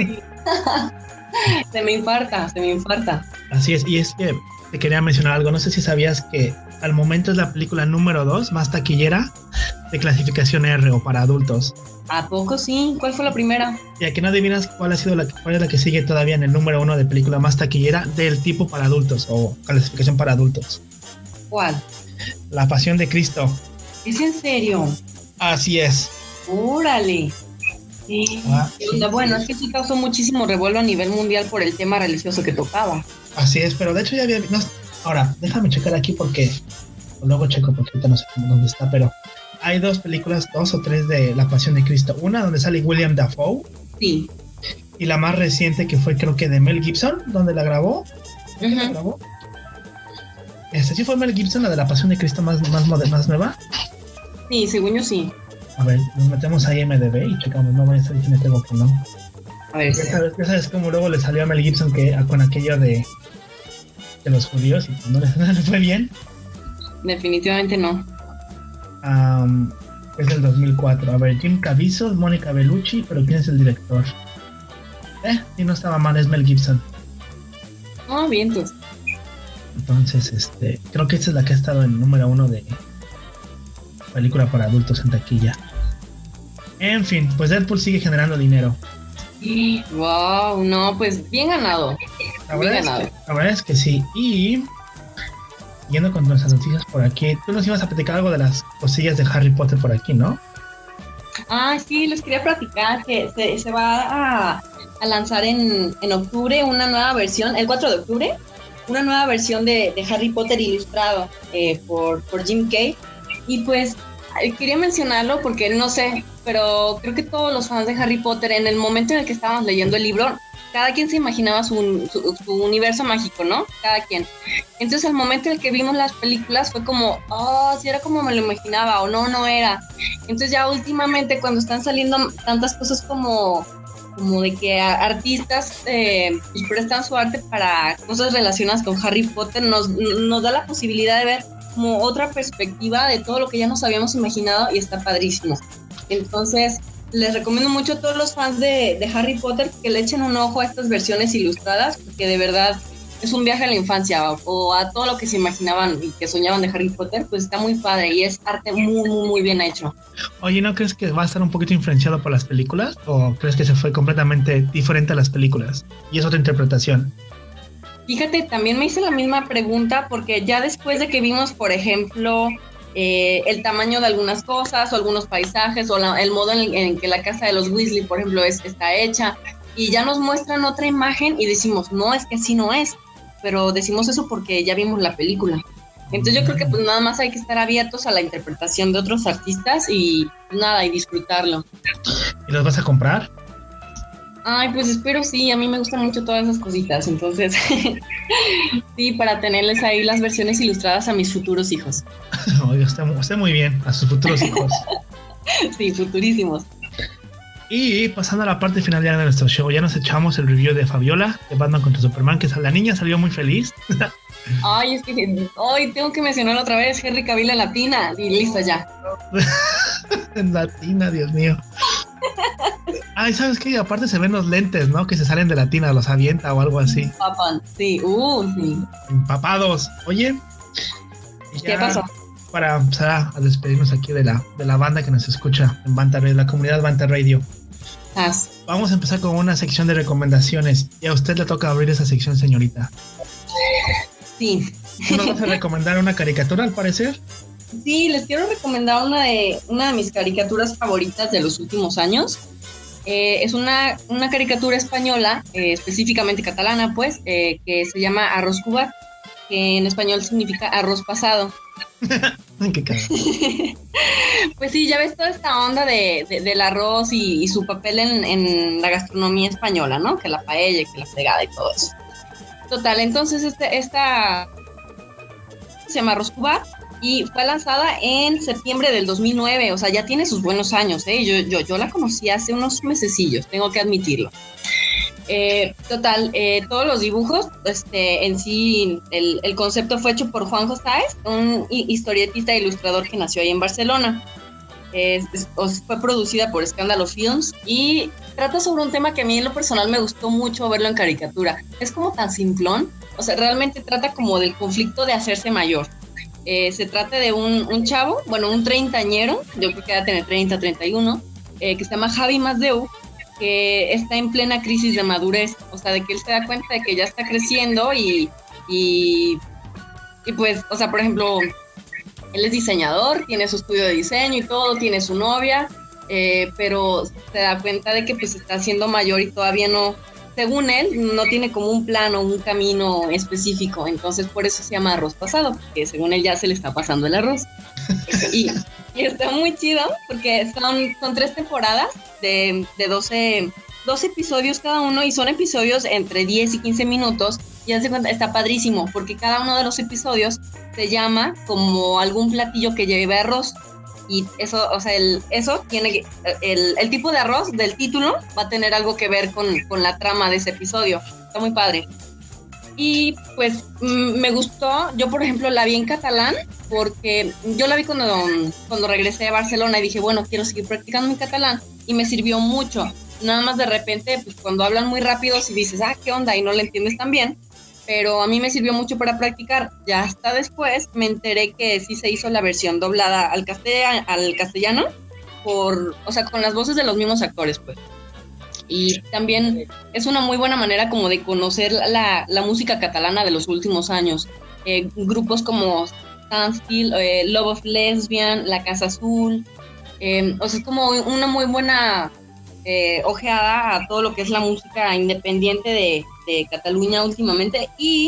Se me infarta, se me infarta. Así es, y es que te quería mencionar algo. No sé si sabías que al momento es la película número dos más taquillera de clasificación R o para adultos. ¿A poco sí? ¿Cuál fue la primera? Y aquí no adivinas cuál ha sido la, cuál es la que sigue todavía en el número uno de película más taquillera del tipo para adultos o clasificación para adultos. ¿Cuál? La Pasión de Cristo. ¿Es en serio? Así es. ¡Órale! Sí. Ah, sí. Bueno, es que sí causó muchísimo revuelo a nivel mundial por el tema religioso que tocaba. Así es, pero de hecho ya había... No, ahora, déjame checar aquí porque... Luego checo porque ahorita no sé dónde está, pero... Hay dos películas, dos o tres de La Pasión de Cristo. Una donde sale William Dafoe. Sí. Y la más reciente que fue creo que de Mel Gibson, donde la grabó. Uh-huh. ¿La grabó? Este sí fue Mel Gibson, la de La Pasión de Cristo más, más, moderna, más nueva. Sí, según yo sí. A ver, nos metemos ahí a I M D B y checamos, no voy a estar diciendo tengo que no. A ver. Ya sabes, ya sabes cómo luego le salió a Mel Gibson que con aquello de, de los judíos y no le, no le fue bien. Definitivamente no. Um, es del dos mil cuatro. A ver, Jim Caviezel, Mónica Bellucci, pero ¿quién es el director? Eh, sí, no estaba mal, es Mel Gibson. Ah, bien, pues. Entonces, este, creo que esta es la que ha estado en número uno de película para adultos en taquilla. En fin, pues Deadpool sigue generando dinero. Wow, no, pues bien ganado. La bien verdad, ganado. es que, la verdad es que sí. Y yendo con nuestras noticias por aquí, tú nos ibas a platicar algo de las cosillas de Harry Potter por aquí, ¿no? Ah, sí, les quería platicar que se, se va a, a lanzar en, en octubre una nueva versión, el cuatro de octubre, una nueva versión de, de Harry Potter ilustrado eh, por, por Jim Kay. Y pues quería mencionarlo porque no sé, pero creo que todos los fans de Harry Potter en el momento en el que estábamos leyendo el libro, cada quien se imaginaba su, su, su universo mágico, ¿no? Cada quien. Entonces al momento en el que vimos las películas fue como, oh, sí era como me lo imaginaba o no, no era. Entonces ya últimamente cuando están saliendo tantas cosas como, como de que artistas eh, prestan su arte para cosas relacionadas con Harry Potter, nos, nos da la posibilidad de ver como otra perspectiva de todo lo que ya nos habíamos imaginado y está padrísimo. Entonces, les recomiendo mucho a todos los fans de, de Harry Potter que le echen un ojo a estas versiones ilustradas, porque de verdad es un viaje a la infancia o, o a todo lo que se imaginaban y que soñaban de Harry Potter, pues está muy padre y es arte muy, muy, muy bien hecho. Oye, ¿no crees que va a estar un poquito influenciado por las películas? ¿O crees que se fue completamente diferente a las películas? Y es otra interpretación. Fíjate, también me hice la misma pregunta porque ya después de que vimos, por ejemplo, eh, el tamaño de algunas cosas o algunos paisajes o la, el modo en, en que la casa de los Weasley, por ejemplo, es, está hecha y ya nos muestran otra imagen y decimos, no, es que así no es, pero decimos eso porque ya vimos la película. Entonces yo creo que pues nada más hay que estar abiertos a la interpretación de otros artistas y nada, y disfrutarlo. ¿Y los vas a comprar? Ay, pues espero sí, a mí me gustan mucho todas esas cositas, entonces sí, para tenerles ahí las versiones ilustradas a mis futuros hijos. Oiga, está, está muy bien, a sus futuros hijos. Sí, futurísimos. Y pasando a la parte final ya de nuestro show, ya nos echamos el review de Fabiola, de Batman contra Superman, que la niña salió muy feliz. Ay, es que hoy tengo que mencionar otra vez Henry Cavill en latina y listo ya. En latina, Dios mío. Ay, ¿sabes qué? Aparte se ven los lentes, ¿no? Que se salen de la tina, los avienta o algo así. Papan, sí, uh, sí. Empapados. Oye. ¿Qué pasó? Para empezar a despedirnos aquí de la, de la banda que nos escucha en Banta Radio, la comunidad Banta Radio. Ah. Vamos a empezar con una sección de recomendaciones. Y a usted le toca abrir esa sección, señorita. Sí. ¿Tú nos vas a recomendar una caricatura, al parecer? Sí, les quiero recomendar una de, una de mis caricaturas favoritas de los últimos años. Eh, es una, una caricatura española, eh, específicamente catalana, pues, eh, que se llama Arroz Cubat, que en español significa arroz pasado. Qué cagado. Pues sí, ya ves toda esta onda de, de, del arroz y, y su papel en, en la gastronomía española, ¿no? Que la paella, que la fregada y todo eso. Total, entonces este, esta se llama Arroz Cubat y fue lanzada en septiembre del dos mil nueve, o sea, ya tiene sus buenos años, ¿eh? Yo, yo, yo la conocí hace unos mesecillos, tengo que admitirlo. Eh, total, eh, todos los dibujos, este, en sí, el, el concepto fue hecho por Juanjo Sáez, un historietista e ilustrador que nació ahí en Barcelona. Eh, es, fue producida por Escándalo Films y trata sobre un tema que a mí en lo personal me gustó mucho verlo en caricatura. Es como tan simplón, o sea, realmente trata como del conflicto de hacerse mayor. Eh, se trata de un, un chavo, bueno, un treintañero, yo creo que va a tener treinta, treinta y uno, eh, que se llama Javi Masdeu, que está en plena crisis de madurez, o sea, de que él se da cuenta de que ya está creciendo y, y, y pues, o sea, por ejemplo, él es diseñador, tiene su estudio de diseño y todo, tiene su novia, eh, pero se da cuenta de que pues está siendo mayor y todavía no, según él, no tiene como un plan o un camino específico, entonces por eso se llama arroz pasado, porque según él ya se le está pasando el arroz. y, y está muy chido, porque son, son tres temporadas de, de doce, doce episodios cada uno, y son episodios entre diez y quince minutos, y hace cuenta, está padrísimo, porque cada uno de los episodios se llama como algún platillo que lleve arroz. Y eso, o sea, el, eso tiene que, el, el tipo de arroz del título va a tener algo que ver con, con la trama de ese episodio. Está muy padre. Y pues m- me gustó, yo por ejemplo la vi en catalán, porque yo la vi cuando, cuando regresé a Barcelona y dije, bueno, quiero seguir practicando mi catalán, y me sirvió mucho. Nada más de repente, pues cuando hablan muy rápido, si dices, ah, ¿qué onda? Y no le entiendes tan bien. Pero a mí me sirvió mucho para practicar. Ya hasta después me enteré que sí se hizo la versión doblada al, castell- al castellano, por, o sea, con las voces de los mismos actores, pues. Y también es una muy buena manera como de conocer la, la música catalana de los últimos años. Eh, grupos como Standstill, eh, Love of Lesbian, La Casa Azul. Eh, o sea, es como una muy buena eh, ojeada a todo lo que es la música independiente de, de Cataluña últimamente. Y,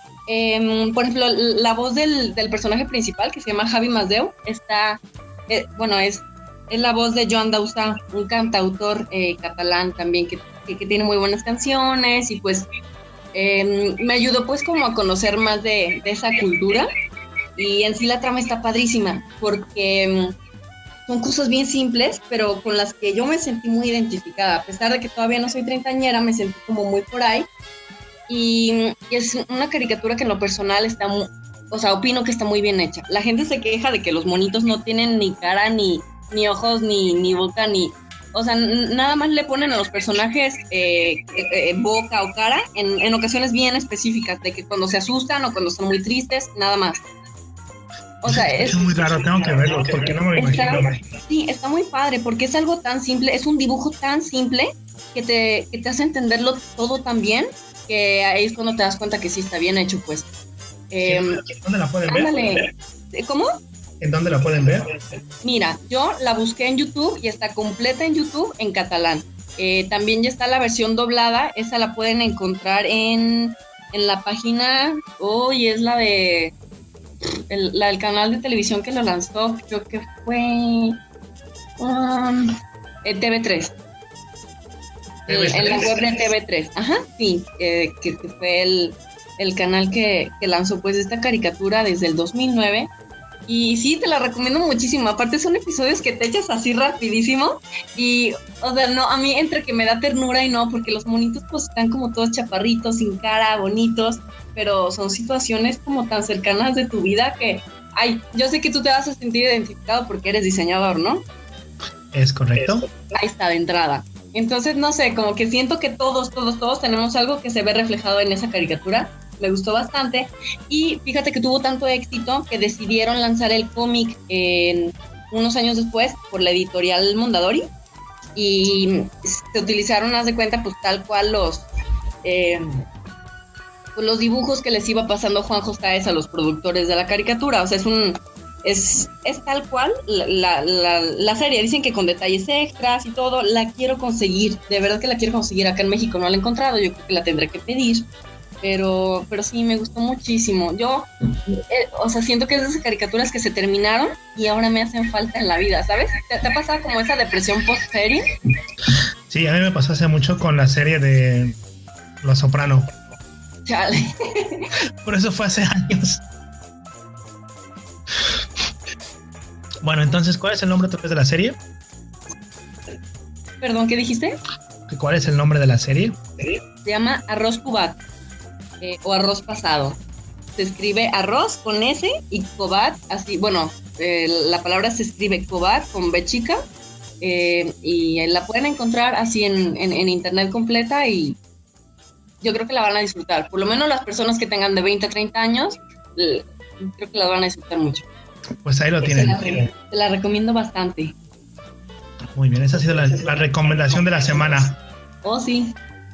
eh, por ejemplo, la voz del, del personaje principal, que se llama Javi Masdeu, está, eh, bueno, es, es la voz de Joan Dausà, un cantautor eh, catalán también que, que, que tiene muy buenas canciones, y pues eh, me ayudó pues como a conocer más de, de esa cultura. Y en sí la trama está padrísima, porque son cosas bien simples, pero con las que yo me sentí muy identificada. A pesar de que todavía no soy treintañera, me sentí como muy por ahí. Y, y es una caricatura que en lo personal está, muy, o sea, opino que está muy bien hecha. La gente se queja de que los monitos no tienen ni cara, ni, ni ojos, ni, ni boca, ni... O sea, n- nada más le ponen a los personajes eh, eh, boca o cara en, en ocasiones bien específicas, de que cuando se asustan o cuando están muy tristes, nada más. O sea, es, es muy raro, tengo que verlo, porque no me lo está, imagino. Sí, está muy padre, porque es algo tan simple, es un dibujo tan simple que te, que te hace entenderlo todo tan bien, que ahí es cuando te das cuenta que sí está bien hecho, pues. Eh, ¿En dónde la pueden ver? ándale. ¿Cómo? ¿En dónde la pueden ver? Mira, yo la busqué en YouTube y está completa en YouTube en catalán. Eh, también ya está la versión doblada, esa la pueden encontrar en, en la página, hoy oh, es la de... El, la del canal de televisión que lo lanzó, creo que fue um, el T V tres. El, en la web de T V tres. Ajá, sí, eh, que, que fue el, el canal que, que lanzó pues esta caricatura desde el dos mil nueve. Y sí, te la recomiendo muchísimo. Aparte son episodios que te echas así rapidísimo. Y, o sea, no, a mí entre que me da ternura y no, porque los monitos pues están como todos chaparritos, sin cara, bonitos, pero son situaciones como tan cercanas de tu vida que, ay, yo sé que tú te vas a sentir identificado porque eres diseñador, ¿no? Es correcto. Ahí está, de entrada. Entonces, no sé, como que siento que todos, todos, todos tenemos algo que se ve reflejado en esa caricatura. Me gustó bastante. Y fíjate que tuvo tanto éxito que decidieron lanzar el cómic en, unos años después por la editorial Mondadori. Y se utilizaron, haz de cuenta, pues tal cual los, eh, pues, los dibujos que les iba pasando Juanjo Sáez a los productores de la caricatura. O sea, es un... Es, es tal cual la, la, la, la serie. Dicen que con detalles extras y todo. La quiero conseguir, de verdad que la quiero conseguir. Acá en México no la he encontrado, yo creo que la tendré que pedir. Pero, pero sí, me gustó muchísimo. Yo, eh, o sea, siento que es de esas caricaturas que se terminaron y ahora me hacen falta en la vida, ¿sabes? ¿Te, te ha pasado como esa depresión post-serie? Sí, a mí me pasó hace mucho con la serie de Los Soprano. Chale. Por eso fue hace años. Bueno, entonces, ¿cuál es el nombre otra vez de la serie? Perdón, ¿qué dijiste? ¿Cuál es el nombre de la serie? Se llama Arroz Cubat, eh, o Arroz Pasado. Se escribe arroz con S y Cubat, así, bueno, eh, la palabra se escribe Cubat con B chica, eh, y la pueden encontrar así en, en, en internet completa y yo creo que la van a disfrutar. Por lo menos las personas que tengan de veinte a treinta años, eh, creo que la van a disfrutar mucho. Pues ahí lo tienen. Se la, se la recomiendo bastante. Muy bien, esa ha sido la, la recomendación de la semana. Oh, sí.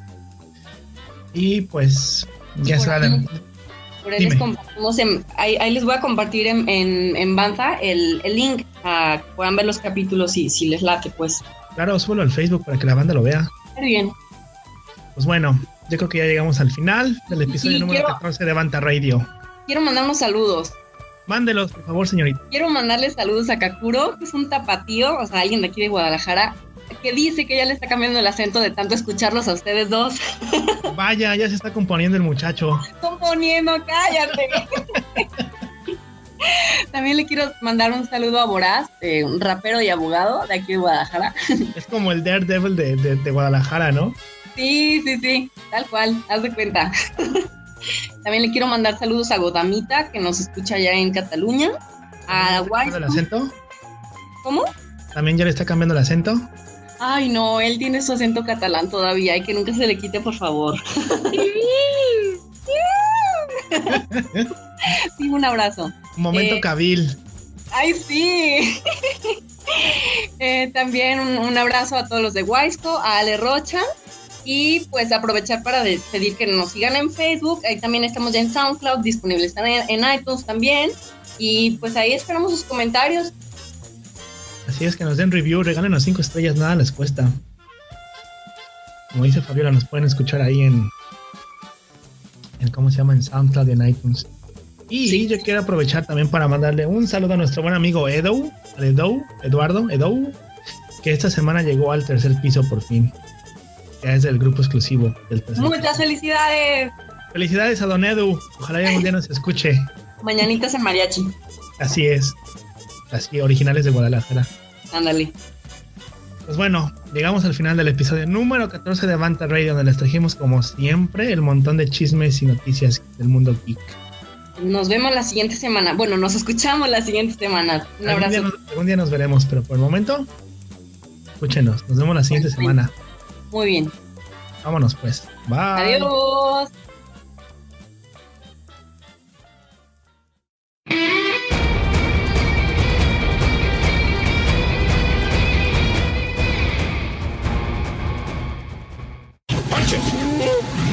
Y pues ya se va de... Por ahí les compartimos en, ahí, ahí les voy a compartir en, en, en Banza el, el link a que puedan ver los capítulos y si les late, pues. Claro, súbelo al Facebook para que la banda lo vea. Muy bien. Pues bueno, yo creo que ya llegamos al final del episodio sí, número quiero, catorce de Banta Radio. Quiero mandar unos saludos. Mándelos, por favor, señorita. Quiero mandarle saludos a Kakuro, que es un tapatío, o sea, alguien de aquí de Guadalajara, que dice que ya le está cambiando el acento de tanto escucharlos a ustedes dos. Vaya, ya se está componiendo el muchacho. Componiendo, cállate. También le quiero mandar un saludo a Boraz, eh, un rapero y abogado de aquí de Guadalajara. Es como el Daredevil de, de, de Guadalajara, ¿no? Sí, sí, sí, tal cual, haz de cuenta. También le quiero mandar saludos a Godamita, que nos escucha allá en Cataluña. A ¿Cambiando el acento? ¿Cómo? ¿También ya le está cambiando el acento? Ay, no, él tiene su acento catalán todavía y que nunca se le quite, por favor. Sí, un abrazo. Momento eh, Cabil. Ay, sí. eh, también un, un abrazo a todos los de Guaisco, a Ale Rocha. Y pues aprovechar para pedir que nos sigan en Facebook. Ahí también estamos ya en SoundCloud, disponibles están en, en iTunes también. Y pues ahí esperamos sus comentarios. Así es, que nos den review, regálenos cinco estrellas, nada les cuesta. Como dice Fabiola, nos pueden escuchar ahí en, en ¿cómo se llama? En SoundCloud y en iTunes. Y sí, yo quiero aprovechar también para mandarle un saludo a nuestro buen amigo Edo, Edo, Eduardo, Edo, que esta semana llegó al tercer piso por fin. Ya es el grupo exclusivo del tercer Muchas piso. felicidades. Felicidades a Don Edu. Ojalá ya un día nos escuche. Mañanitas en mariachi. Así es. Así, originales de Guadalajara. Ándale. Pues bueno, llegamos al final del episodio número catorce de Banta Radio, donde les trajimos como siempre el montón de chismes y noticias del mundo geek. Nos vemos la siguiente semana. Bueno, nos escuchamos la siguiente semana. Un algún abrazo. Día nos, algún día nos veremos, pero por el momento, escúchenos. Nos vemos la siguiente Muy semana. Muy bien. Vámonos pues. Bye. Adiós. Punch it!